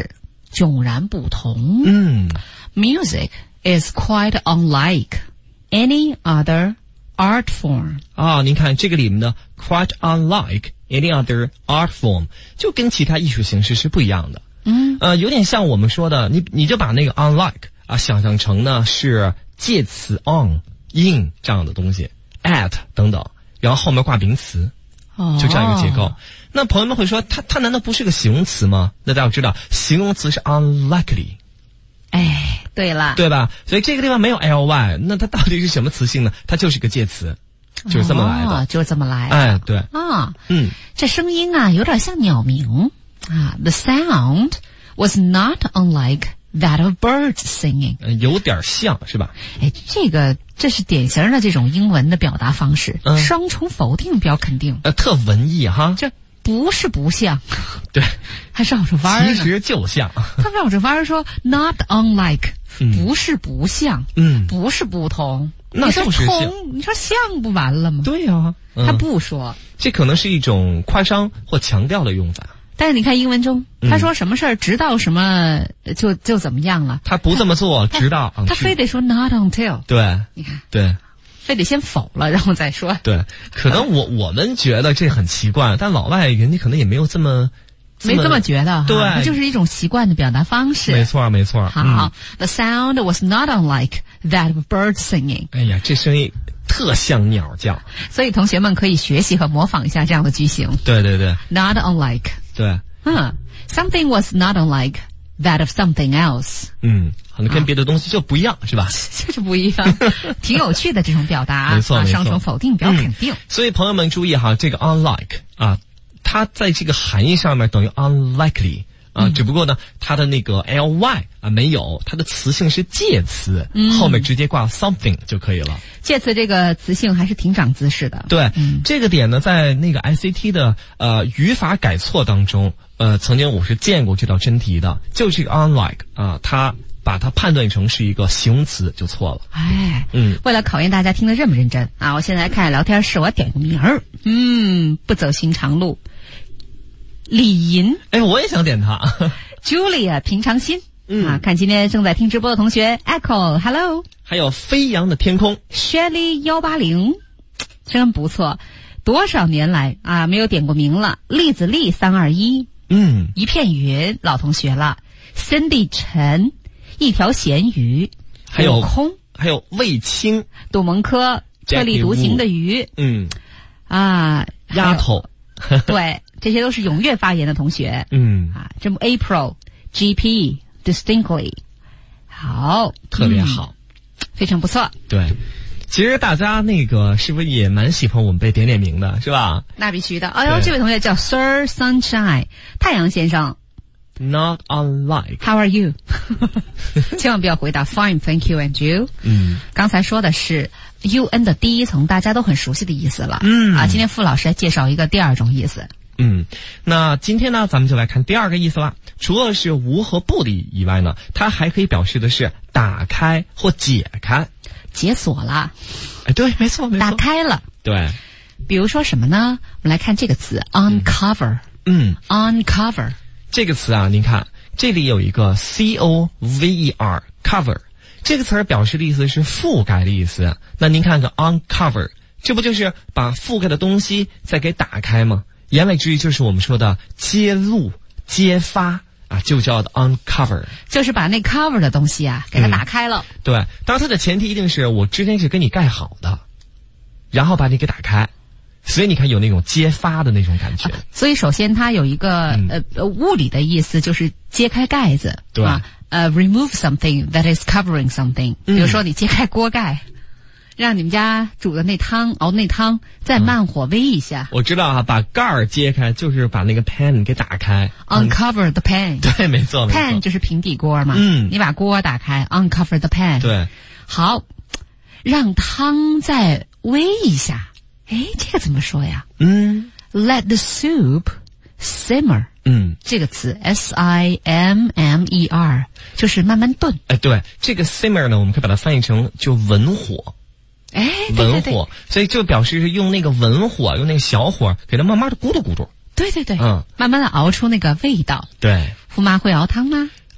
迥然不同。 嗯 Music is quite unlike any other art form. 啊，您看这个里面的 quite unlike any other art form 就跟其他艺术形式是不一样的。 嗯， 呃，有点像我们说的，你你就把那个 unlike 啊想象成呢是介词 on in 这样的东西 at 等等，然后后面挂名词，就这样一个结构。哦、那朋友们会说，它它难道不是个形容词吗？那大家要知道，形容词是 unlikely。 哎，对了， 对吧？所以这个地方没有 ly， 那它到底是什么词性呢？它就是个介词，就是这么来的， 哦、就是这么来的。 哎，对啊， 嗯， 这声音啊，有点像鸟鸣啊。The sound was not unlike that of birds singing， 有点像是吧？ 哎，这个这是典型的这种英文的表达方式， 嗯、 双重否定表肯定， 呃，特文艺哈。 这不是不像， 对， 还绕着弯儿呢。 其实就像， 他绕着弯儿说 not unlike，、嗯、不是不像， 嗯， 不是不同。 那就是像， 你说同，你说像不完了吗？ 对呀、啊嗯，他不说。 这可能是一种夸张或强调的用法。 但是你看英文中， 嗯、 他说什么事儿，直到什么就就怎么样了。 他不这么做，直到他, 他非得说 not until。 对， 你看， 对。 非得先否了，然后再说。 对，可能我我们觉得这很奇怪，但老外人家可能也没有这么， 没这么觉得。 对， 它就是一种习惯的表达方式。 没错，没错。 好、 嗯、 ，The sound was not unlike that of bird singing。 哎呀，这声音特像鸟叫。 所以同学们可以学习和模仿一下这样的句型。 对对对 ，Not unlike。 对， 嗯 ，Something was not unlike that of something else。 嗯。可能跟别的东西就不一样，啊、是吧？ 就是不一样，挺有趣的这种表达， 没错， 啊、 没错， 双重否定表肯定、嗯。 所以朋友们注意哈，这个 unlike 啊，它在这个含义上面等于 unlikely 啊、嗯，只不过呢，它的那个 ly 啊没有，它的词性是介词，嗯、后面直接挂 something 就可以了。 介词这个词性还是挺长姿势的。 对， 嗯、 这个点呢，在那个 I C T 的呃语法改错当中，呃，曾经我是见过这道真题的，就这个 unlike 啊，它。把它判断成是一个形容词就错了。 哎， 嗯， 为了考验大家听得认不认真啊，我现在看聊天室，我点个名儿，嗯，不走寻常路。李银， 哎，我也想点他。 Julia 平常心， 嗯啊，看今天正在听直播的同学 ，Echo，Hello， 还有飞扬的天空 ，Shelly 幺八零，真不错，多少年来啊没有点过名了。栗子丽三二一， 嗯， 一片云老同学了 ，Cindy 陈。一条咸鱼， 还有空， 还有卫青， 杜蒙科，特立独行的鱼， 嗯， 啊， 丫头， 对，这些都是踊跃发言的同学， 嗯， 啊，这么 April，G P，distinctly， 好， 特别好、 嗯，非常不错， 对，其实大家那个是不是也蛮喜欢我们被点点名的，是吧？ 那必须的。哎呦，这位同学叫 Sir Sunshine， 太阳先生。 Not unlike. How are you? 千万不要回答 Fine, thank you, and you. 嗯， 刚才说的是 un 的第一层，大家都很熟悉的意思了。 嗯啊，今天傅老师来介绍一个第二种意思。 嗯，那今天呢，咱们就来看第二个意思了。除了是无和不的以外呢，它还可以表示的是打开或解开。 解锁了。 哎，对，没错，没错。 打开了。 对。 比如说什么呢？我们来看这个词 uncover。 嗯 ，uncover。 这个词啊，您看这里有一个 C O V E R cover， 这个词儿表示的意思是覆盖的意思。那您看看 uncover， 这不就是把覆盖的东西再给打开吗？言外之意就是我们说的揭露、揭发啊，就叫的 uncover， 就是把那 cover 的东西啊给它打开了。 嗯、对，当然它的前提一定是我之前是跟你盖好的，然后把你给打开。所以你看有那种揭发的那种感觉、啊、 所以首先它有一个、嗯、呃物理的意思，就是揭开盖子。 对啊，呃 remove something that is covering something、嗯、比如说你揭开锅盖，让你们家煮的那汤熬那汤再慢火煨一下、 嗯、我知道啊，把盖儿揭开就是把那个 pan 给打开 uncover the pan。 对，没错，没错， pan 就是平底锅嘛。 嗯， 你把锅打开 uncover the pan。 对， 好，让汤再煨一下。哎，这个怎么说呀？ 嗯 ，Let the soup simmer。 嗯， 这个词 S I M M E R 就是慢慢炖。 哎，对，这个 simmer 呢，我们可以把它翻译成就文火。 哎， 文火，所以就表示是用那个文火，用那个小火给它慢慢的咕嘟咕嘟。 对对对， 嗯， 慢慢的熬出那个味道。 对， 驸马会熬汤吗？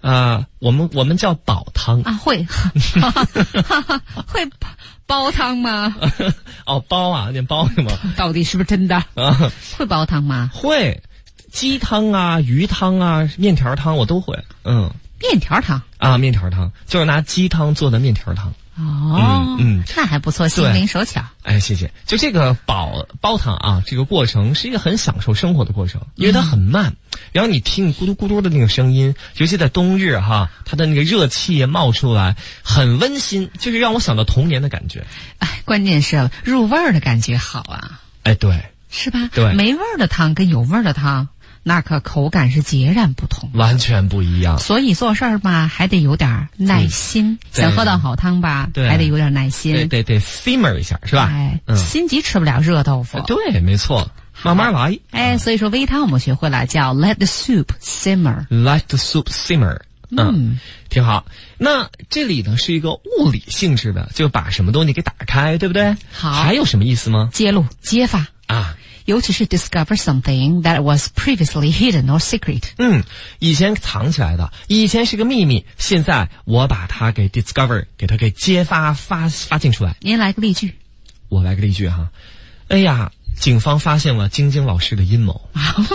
呃，我们我们叫煲汤啊，会会煲汤吗？ 哦，煲啊，念煲是吗？ 到底是不是真的？ 啊， 会煲汤吗？ 会，鸡汤啊、鱼汤啊、面条汤我都会。嗯， 面条汤啊，面条汤就是拿鸡汤做的面条汤。 哦， 嗯嗯， 那还不错，心灵手巧。 哎，谢谢。就这个煲煲汤啊，这个过程是一个很享受生活的过程，因为它很慢，嗯、然后你听你咕嘟咕嘟的那个声音，尤其在冬日哈，它的那个热气冒出来，很温馨，就是让我想到童年的感觉。 哎，关键是入味儿的感觉好啊。 哎，对， 是吧？ 对， 没味儿的汤跟有味儿的汤。那可口感是截然不同， 完全不一样。 所以做事儿吧，还得有点耐心。嗯、想喝到好汤吧，还得有点耐心。 对对对 ，simmer 一下是吧？ 哎，嗯、心急吃不了热豆腐。 对，没错，慢慢来。 哎，所以说煨汤我们学会了，叫 let the soup simmer。let the soup simmer。嗯，嗯挺好。那这里呢是一个物理性质的，就把什么东西给打开，对不对？ 好。 还有什么意思吗？ 揭露、揭发啊。 尤其是 discover something that was previously hidden or secret。 嗯，以前藏起来的，以前是个秘密，现在我把它给 discover， 给它给揭发发发现出来。 您来个例句。 我来个例句哈。哎呀，警方发现了晶晶老师的阴谋。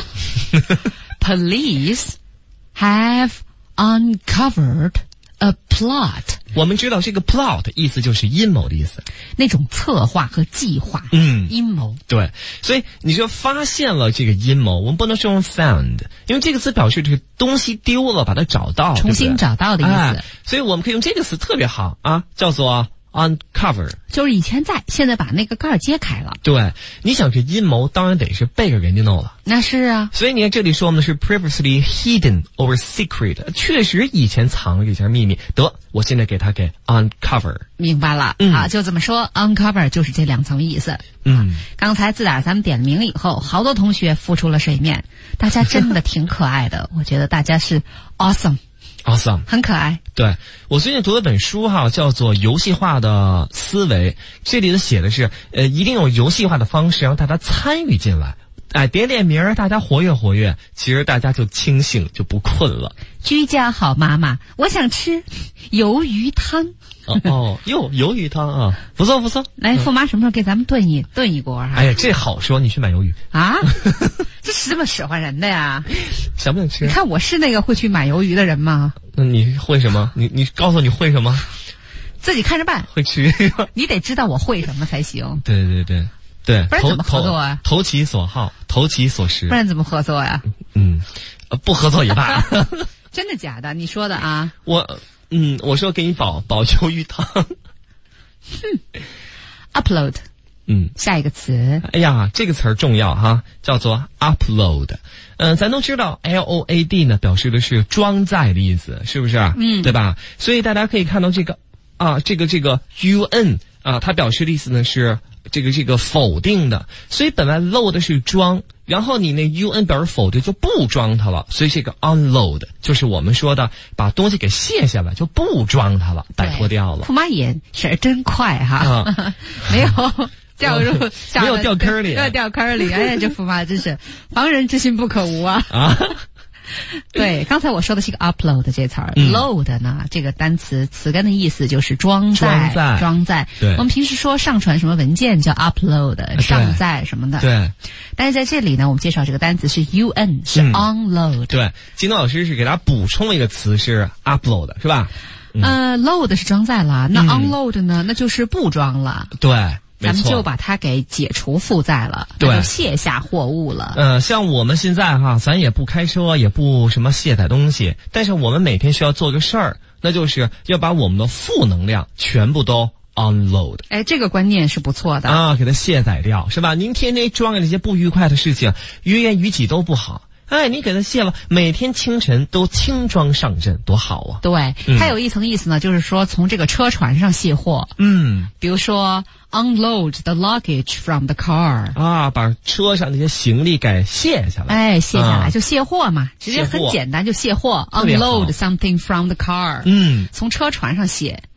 Police have uncovered a plot。 我们知道这个 plot 意思就是阴谋的意思， 那种策划和计划。 嗯， 阴谋。 对，所以你说发现了这个阴谋，我们不能说用 found， 因为这个词表示这个东西丢了，把它找到， 重新找到的意思。 哎，所以我们可以用这个词特别好啊，叫做uncover， 就是以前在，现在把那个盖儿揭开了。 对，你想这阴谋当然得是背着人家弄了。 那是啊， 所以你看这里说我们的是 previously hidden or secret， 确实以前藏了一件秘密。得，我现在给它给 uncover。 明白了，嗯、啊，就这么说 ，uncover 就是这两层意思。 嗯， 刚才自打咱们点名以后，好多同学浮出了水面，大家真的挺可爱的，我觉得大家是 awesome。Awesome， 很可爱。 对，我最近读了本书哈，叫做《游戏化的思维》，这里头写的是，呃，一定用游戏化的方式让大家参与进来，哎，点点名，大家活跃活跃，其实大家就清醒，就不困了。 居家好妈妈，我想吃鱿鱼汤。 哦哦，哟，鱿鱼汤啊，不错不错。 来，驸马什么时候给咱们炖一炖一锅哈？ 哎呀，这好说，你去买鱿鱼啊？这是这么使唤人的呀？ 想不想吃？ 你看我是那个会去买鱿鱼的人吗？ 那你会什么？你你告诉我你会什么？ 自己看着办。 会吃。 你得知道我会什么才行。 对对对对， 不然怎么合作啊？ 投其所好，投其所食。 不然怎么合作呀？ 嗯，不合作也罢。 真的假的？你说的啊？ 我嗯，我说给你煲煲鱿鱼汤。 upload。 嗯， 下一个词。 哎呀，这个词儿重要哈，叫做 upload。嗯、呃，咱都知道 L O A D 呢，表示的是装载的意思，是不是？ 嗯， 对吧？所以大家可以看到这个啊，这个这个 U N 啊，它表示的意思呢是这个这个否定的。所以本来 load 是装，然后你那 U N 表示否定，就不装它了。所以这个 unload 就是我们说的把东西给卸下来，就不装它了，摆脱掉了。 驸马眼神真快哈，啊、没有。掉入没有掉坑里， 没有掉坑里。哎呀，这驸马真是防人之心不可无啊！ 啊， 对，刚才我说的是一个 upload 这词儿、 嗯、 ，load 呢这个单词词根的意思就是装载， 装载， 装载。 对， 我们平时说上传什么文件叫 upload， 上载什么的。 对。 但是在这里呢，我们介绍这个单词是 U N， 是 unload、嗯。 对，金东老师是给大家补充了一个词是 upload， 是吧？ 嗯、呃 ，load 是装载了，那 unload 呢，嗯、那就是不装了。 对。 咱们就把它给解除负载了， 对， 就卸下货物了。 呃，像我们现在哈，咱也不开车，也不什么卸载东西，但是我们每天需要做个事儿，那就是要把我们的负能量全部都 unload。 哎，这个观念是不错的啊，给它卸载掉，是吧？您天天装着那些不愉快的事情，于言于己都不好。哎，你给它卸了，每天清晨都轻装上阵，多好啊！ 对，它有一层意思呢，嗯、就是说从这个车船上卸货。 嗯， 比如说 unload the luggage from the car 啊，把车上那些行李给卸下来。 哎，卸下来、啊、就卸货嘛，直接很简单就卸货。unload something from the car， 嗯， 从车船上卸。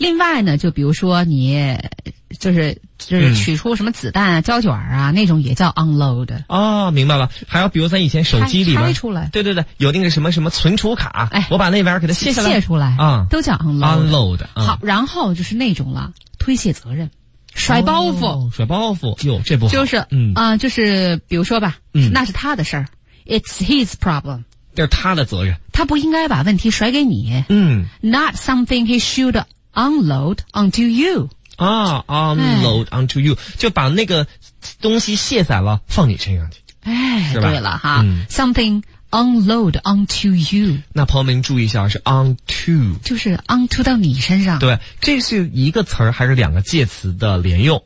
另外呢，就比如说你就是就是取出什么子弹啊、胶卷啊那种也叫 unload。 哦，明白了。还有比如咱以前手机里面拆出来， 对对对，有那个什么什么存储卡， 哎， 我把那玩意儿给它卸下来， 卸出来啊， 都叫 unload。 unload。 好，然后就是那种了，推卸责任。甩包袱、 哦，甩包袱，哟，这不好。 就是嗯啊、呃，就是比如说吧， 嗯， 那是他的事儿 ，It's his problem， 这是他的责任， 他不应该把问题甩给你。 嗯 ，Not something he should unload onto you。 啊 ，unload onto you，就把那个东西卸载了，放你身上去。 哎，对了哈、 嗯、 ，something unload onto you。 那朋友们注意一下，是 onto， 就是 onto 到你身上。 对，这是一个词儿还是两个介词的连用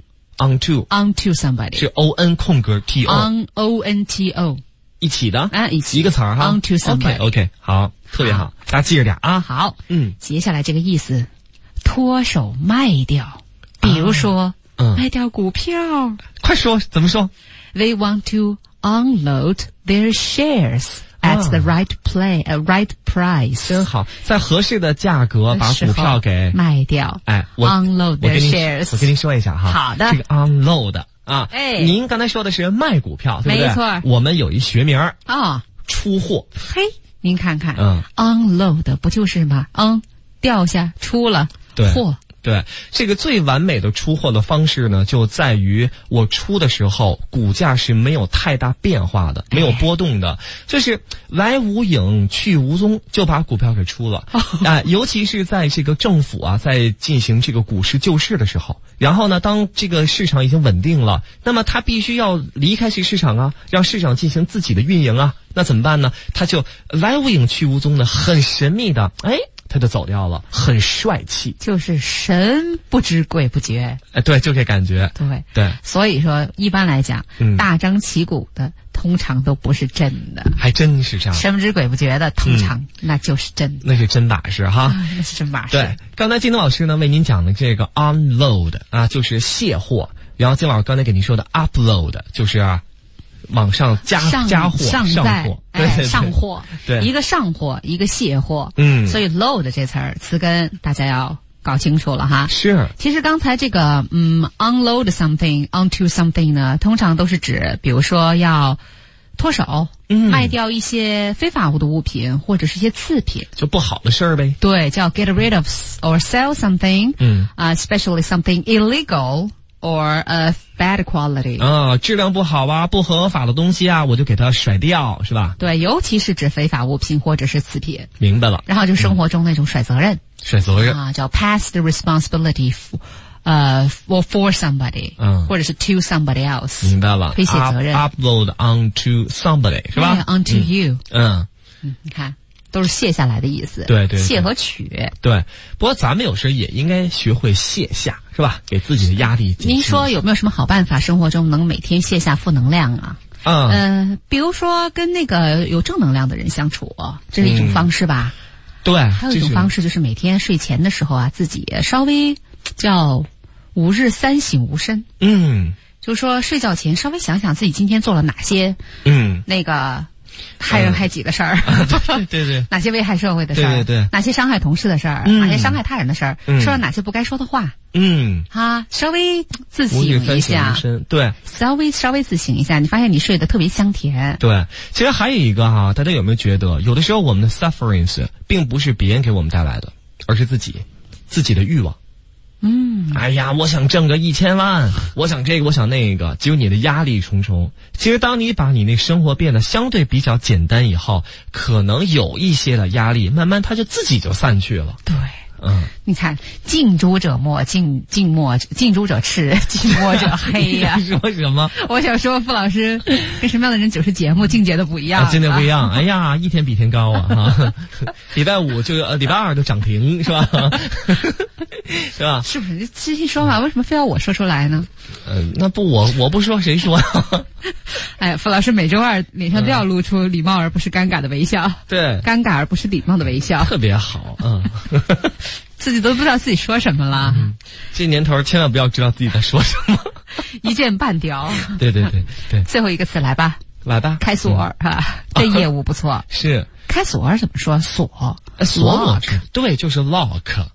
？onto onto somebody 是 o n 空格 t o on o n t o 一起的啊，一起一个词儿哈 onto somebody。 OK OK， 好，特别好，大家记着点啊。 好， 嗯， 接下来这个意思，脱手卖掉，比如说、 啊、嗯， 卖掉股票。 快说，怎么说 ？They want to unload their shares at the right play, a right price。 真好，在合适的价格把股票给卖掉。 哎，我 unload their shares。 我跟您说一下哈。 好的。 这个 unload 啊， 哎， 您刚才说的是卖股票，对不对？ 没错。 我们有一学名啊、 哦， 出货。 嘿，您看看， 嗯 ，unload 不就是吗？嗯，掉下出了货。 对，这个最完美的出货的方式呢，就在于我出的时候，股价是没有太大变化的，没有波动的，就是来无影去无踪，就把股票给出了。啊、呃，尤其是在这个政府啊，在进行这个股市救市的时候，然后呢，当这个市场已经稳定了，那么他必须要离开这个市场啊，让市场进行自己的运营啊，那怎么办呢？他就来无影去无踪的，很神秘的，哎。他就走掉了，很帅气， 就是神不知鬼不觉。 哎，对，就这感觉。 对对， 所以说一般来讲， 嗯， 大张旗鼓的通常都不是真的， 还真是这样。 神不知鬼不觉的，通常、嗯、那就是真的， 那是真把式哈、 啊，那是真把式。 对，刚才金东老师呢为您讲的这个 unload 啊，就是卸货，然后金老师刚才给您说的 upload 就是、啊。往上加加货上上货， 对对对，上货， 对， 一个上货，一个卸货， 嗯， 所以 load 这词儿词根大家要搞清楚了哈。 是， 其实刚才这个嗯 unload something onto something 呢，通常都是指，比如说要脱手， 嗯， 卖掉一些非法的物品或者是一些次品， 就不好的事儿呗。 对，叫 get rid of or sell something， 嗯啊、uh, ，especially something illegal。or a bad quality 啊，质量不好啊，不合法的东西啊，我就给它甩掉，是吧？ 对，尤其是指非法物品或者是次品。 明白了。 然后就生活中那种甩责任， 嗯、甩责任啊，叫 pass the responsibility for, 呃 for for somebody， 嗯， 或者是 to somebody else。 明白了， 推卸责任 Up, upload onto somebody 是吧、 yeah, onto you。 嗯嗯，你看。都是卸下来的意思， 对 对, 对， 卸和取。 对，不过咱们有时也应该学会卸下，是吧？给自己的压力。 您说有没有什么好办法，生活中能每天卸下负能量啊？ 嗯， 呃，比如说跟那个有正能量的人相处，这是一种方式吧？ 嗯、对， 还有一种方式就是每天睡前的时候啊，自己稍微叫吾日三省吾身。 嗯， 就是说睡觉前稍微想想自己今天做了哪些， 嗯， 那个。害人害己的事儿、 嗯，对对对， 哪些危害社会的事儿， 对对对， 哪些伤害同事的事儿、嗯，哪些伤害他人的事儿、嗯，说了哪些不该说的话， 嗯， 啊，稍微自省一下， 对， 稍微稍微自省一下，你发现你睡得特别香甜。 对，其实还有一个哈，大家有没有觉得，有的时候我们的 sufferings 并不是别人给我们带来的，而是自己自己的欲望。 嗯， 哎呀，我想挣个一千万，我想这个，我想那个，只有你的压力重重。其实，当你把你那生活变得相对比较简单以后，可能有一些的压力，慢慢它就自己就散去了。 对， 嗯， 你看，近朱者墨，近近墨，近朱者赤，近墨者黑呀、啊。 说什么？ 我想说，傅老师跟什么样的人主持节目，境界都不一样、啊， 境界不一样。哎呀，一天比一天高啊！哈，礼拜五就呃，礼拜二就涨停是吧？是吧？ 是不是？这些说法为什么非要我说出来呢？ 呃，那不我我不说谁说呀？ 哎，傅老师每周二脸上都要露出礼貌而不是尴尬的微笑。 对， 尴尬而不是礼貌的微笑， 特别好。嗯， 自己都不知道自己说什么了。 嗯、这年头千万不要知道自己在说什么， 一箭半雕。 对对对对。 最后一个词来吧， 来吧， 开锁哈、嗯啊，这业务不错。 是开锁怎么说？锁锁锁对，就是 lock。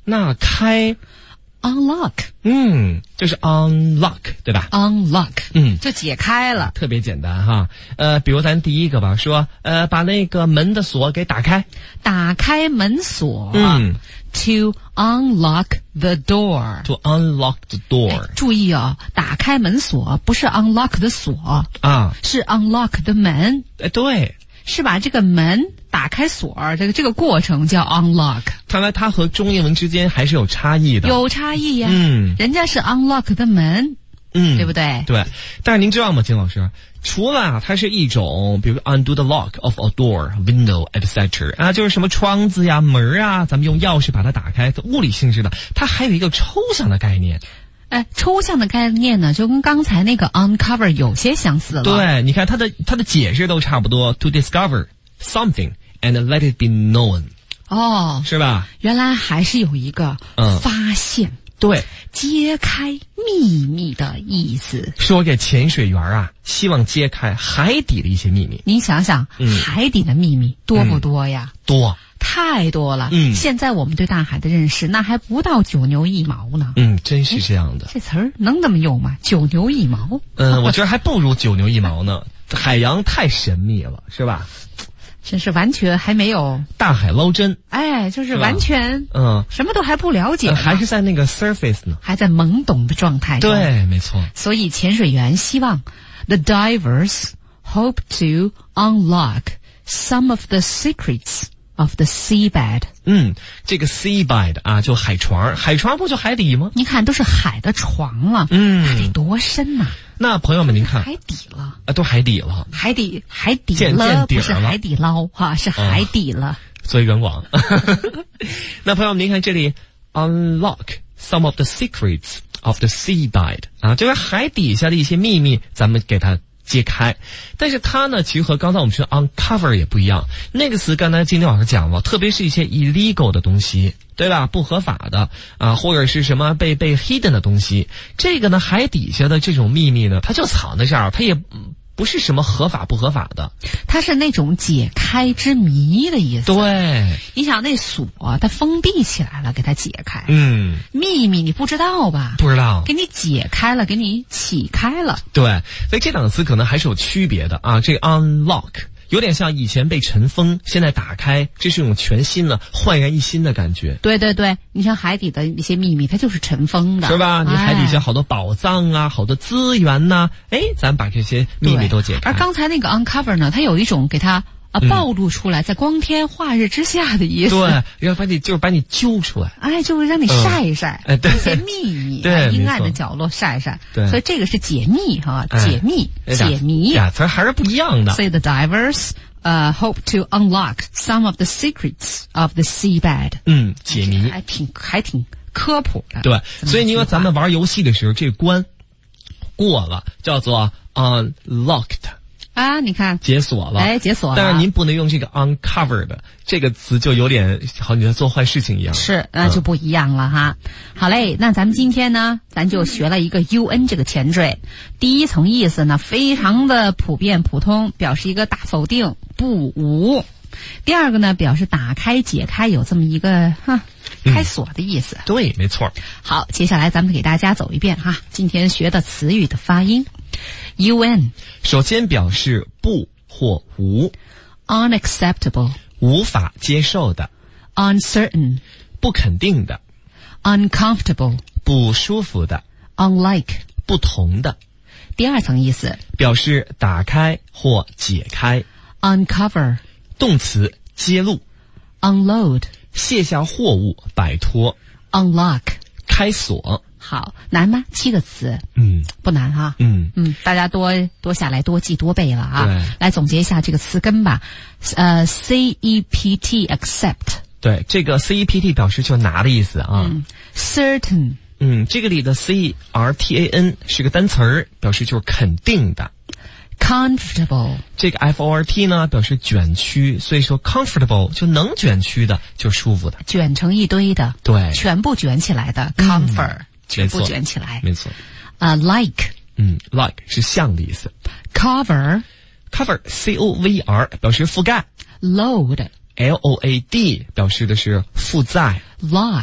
那开 unlock， 嗯，就是 unlock 对吧 ？unlock， 嗯， 就解开了， 特别简单哈。呃，比如咱第一个吧，说呃，把那个门的锁给打开， 打开门锁。 嗯 ，to unlock the door。 to unlock the door。 哎，注意哦，打开门锁不是 unlock 的锁啊， 是 unlock 的门。 哎，对。 是把这个门打开锁，这个这个过程叫 unlock。 看来它和中英文之间还是有差异的。 有差异呀。 嗯， 人家是 unlock 的门， 嗯， 对不对？ 对。但是您知道吗，金老师？除了啊，它是一种，比如 undo the lock of a door, window, et cetera 啊，就是什么窗子呀、门啊，咱们用钥匙把它打开，物理性质的。它还有一个抽象的概念。 哎，抽象的概念呢，就跟刚才那个 uncover 有些相似了。 对，你看它的它的解释都差不多。To discover something and let it be known。 哦， 是吧？ 原来还是有一个发现， 嗯、对， 揭开秘密的意思。 说给潜水员啊，希望揭开海底的一些秘密。 您想想，嗯、海底的秘密多不多呀？ 嗯、多。 太多了， 嗯， 现在我们对大海的认识，那还不到九牛一毛呢。 嗯，真是这样的。 这词儿能这么用吗？九牛一毛？ 嗯，我觉得还不如九牛一毛呢。海洋太神秘了，是吧？ 真是完全还没有大海捞针。 哎，就是完全嗯， 什么都还不了解、 呃，还是在那个 surface 呢， 还在懵懂的状态中。 对，没错。 所以潜水员希望 the divers hope to unlock some of the secrets。Of the seabed， 嗯，这个 seabed 啊，就海床，海床不就海底吗？ 你看，都是海的床了， 嗯， 那得多深呐、啊？ 那朋友们，您看， 海底了啊，都海底了， 海底海底了， 不是海底捞哈、啊，是海底了。 所以远广。那朋友们，您看这里 ，unlock some of the secrets of the seabed 啊，这个海底下的一些秘密，咱们给它揭开。但是它呢，其实和刚才我们说 uncover 也不一样。那个词刚才金丁老师讲了，特别是一些 illegal 的东西，对吧？不合法的啊，或者是什么被被 hidden 的东西。这个呢，海底下的这种秘密呢，它就藏在这儿，它也不是什么合法不合法的， 它是那种解开之谜的意思。 对， 你想那锁它封闭起来了，给它解开。 嗯， 秘密你不知道吧？ 不知道， 给你解开了，给你启开了。 对，所以这两个词可能还是有区别的啊。这个 unlock 有点像以前被尘封，现在打开，这是一种全新的、焕然一新的感觉。 对对对，你像海底的一些秘密，它就是尘封的， 是吧？你海底下好多宝藏啊，哎、好多资源呐、啊，哎，咱把这些秘密都解开。 而刚才那个 uncover 呢，它有一种给它啊暴露出来，在光天化日之下的意思。 对，然后把你就是把你揪出来， 哎，就是让你晒一晒， 嗯、哎，对， 一些秘密， 对， 阴暗的角落晒一晒。 对， 所以这个是解密哈， 哎、 解密， 哎、 解谜。 呀，词还是不一样的。 所以 the divers。呃、uh, ，hope to unlock some of the secrets of the seabed。 嗯，解谜还挺还挺科普的。 对，所以你说咱们玩游戏的时候，这关过了，叫做 unlocked。 啊，你看， 解锁了， 哎，解锁了。 但是您不能用这个 uncovered 这个词，就有点好，你在做坏事情一样。 是，那就不一样了哈。嗯、好嘞，那咱们今天呢，咱就学了一个 U N 这个前缀。第一层意思呢，非常的普遍普通，表示一个大否定，不无。第二个呢，表示打开、解开，有这么一个哈开锁的意思。 嗯、对，没错。 好，接下来咱们给大家走一遍哈，今天学的词语的发音。U N 首先表示不或无 ，unacceptable 无法接受的 ，uncertain 不肯定的 ，uncomfortable 不舒服的 ，unlike 不同的。 第二层意思表示打开或解开 ，uncover 动词揭露 ，unload 卸下货物摆脱 ，unlock 开锁。 好，难吗？七个词， 嗯， 不难哈， 嗯嗯，大家多多下来多记多背了啊。 对， 来总结一下这个词根吧。呃 ，C E P T accept， 对，这个 C E P T 表示就拿的意思啊。 嗯 ，certain， 嗯，这个里的 C R T A N 是个单词儿，表示就是肯定的。 comfortable， 这个 F O R T 呢表示卷曲，所以说 comfortable 就能卷曲的，就舒服的， 卷成一堆的， 对， 全部卷起来的 comfort。 嗯全部卷起来， 没错。 啊、uh, ，like， 嗯 ，like 是像的意思。 cover， cover C O V R 表示覆盖。 load L O A D 表示的是负载。 lock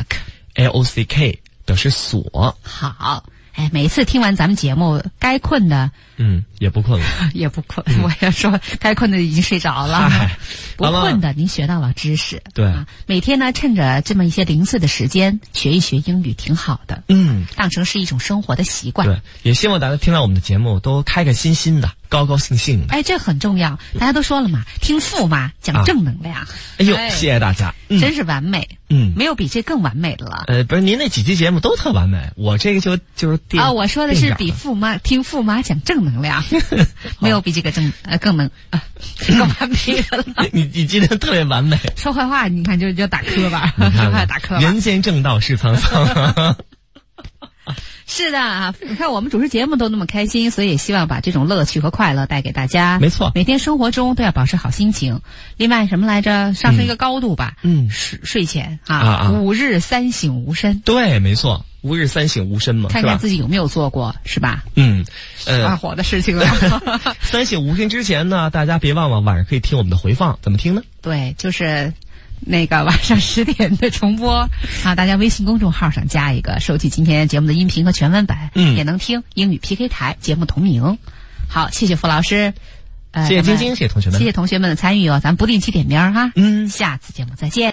L O C K 表示锁。 好。哎，每次听完咱们节目，该困的， 嗯，也不困了， 也不困。嗯、我要说，该困的已经睡着了，不困的您学到了知识。 对、 啊，每天呢，趁着这么一些零碎的时间，学一学英语挺好的。 嗯， 当成是一种生活的习惯。 对，也希望大家听到我们的节目都开开心心的，高高兴兴的。 哎，这很重要。大家都说了嘛，听富妈讲正能量。啊、 哎呦，谢谢大家， 嗯、真是完美。 嗯， 没有比这更完美的了。 呃，不是，您那几期节目都特完美，我这个就就是啊、哦，我说的是比富妈听富妈讲正能量，没有比这个正呃更能呃更完美的了。 你你今天特别完美， 说坏话你看就就打磕巴，说坏话打磕巴。 人间正道是沧桑。 是的啊，你看我们主持节目都那么开心，所以也希望把这种乐趣和快乐带给大家。 没错， 每天生活中都要保持好心情。另外什么来着？上升一个高度吧。 嗯， 睡睡前啊， 啊啊五日三省吾身。 对，没错，吾日三省吾身嘛， 看看自己有没有做过，是吧？ 嗯，呃， 发火的事情了。 三省吾身之前呢，大家别忘了晚上可以听我们的回放，怎么听呢？ 对，就是。那个晚上十点的重播啊，大家微信公众号上加一个，收集今天节目的音频和全文版， 嗯， 也能听英语 P K 台节目同名。好，谢谢付老师， 呃，谢谢晶晶，谢谢同学们， 谢谢同学们的参与哦，咱们不定期点名哈， 嗯， 下次节目再见。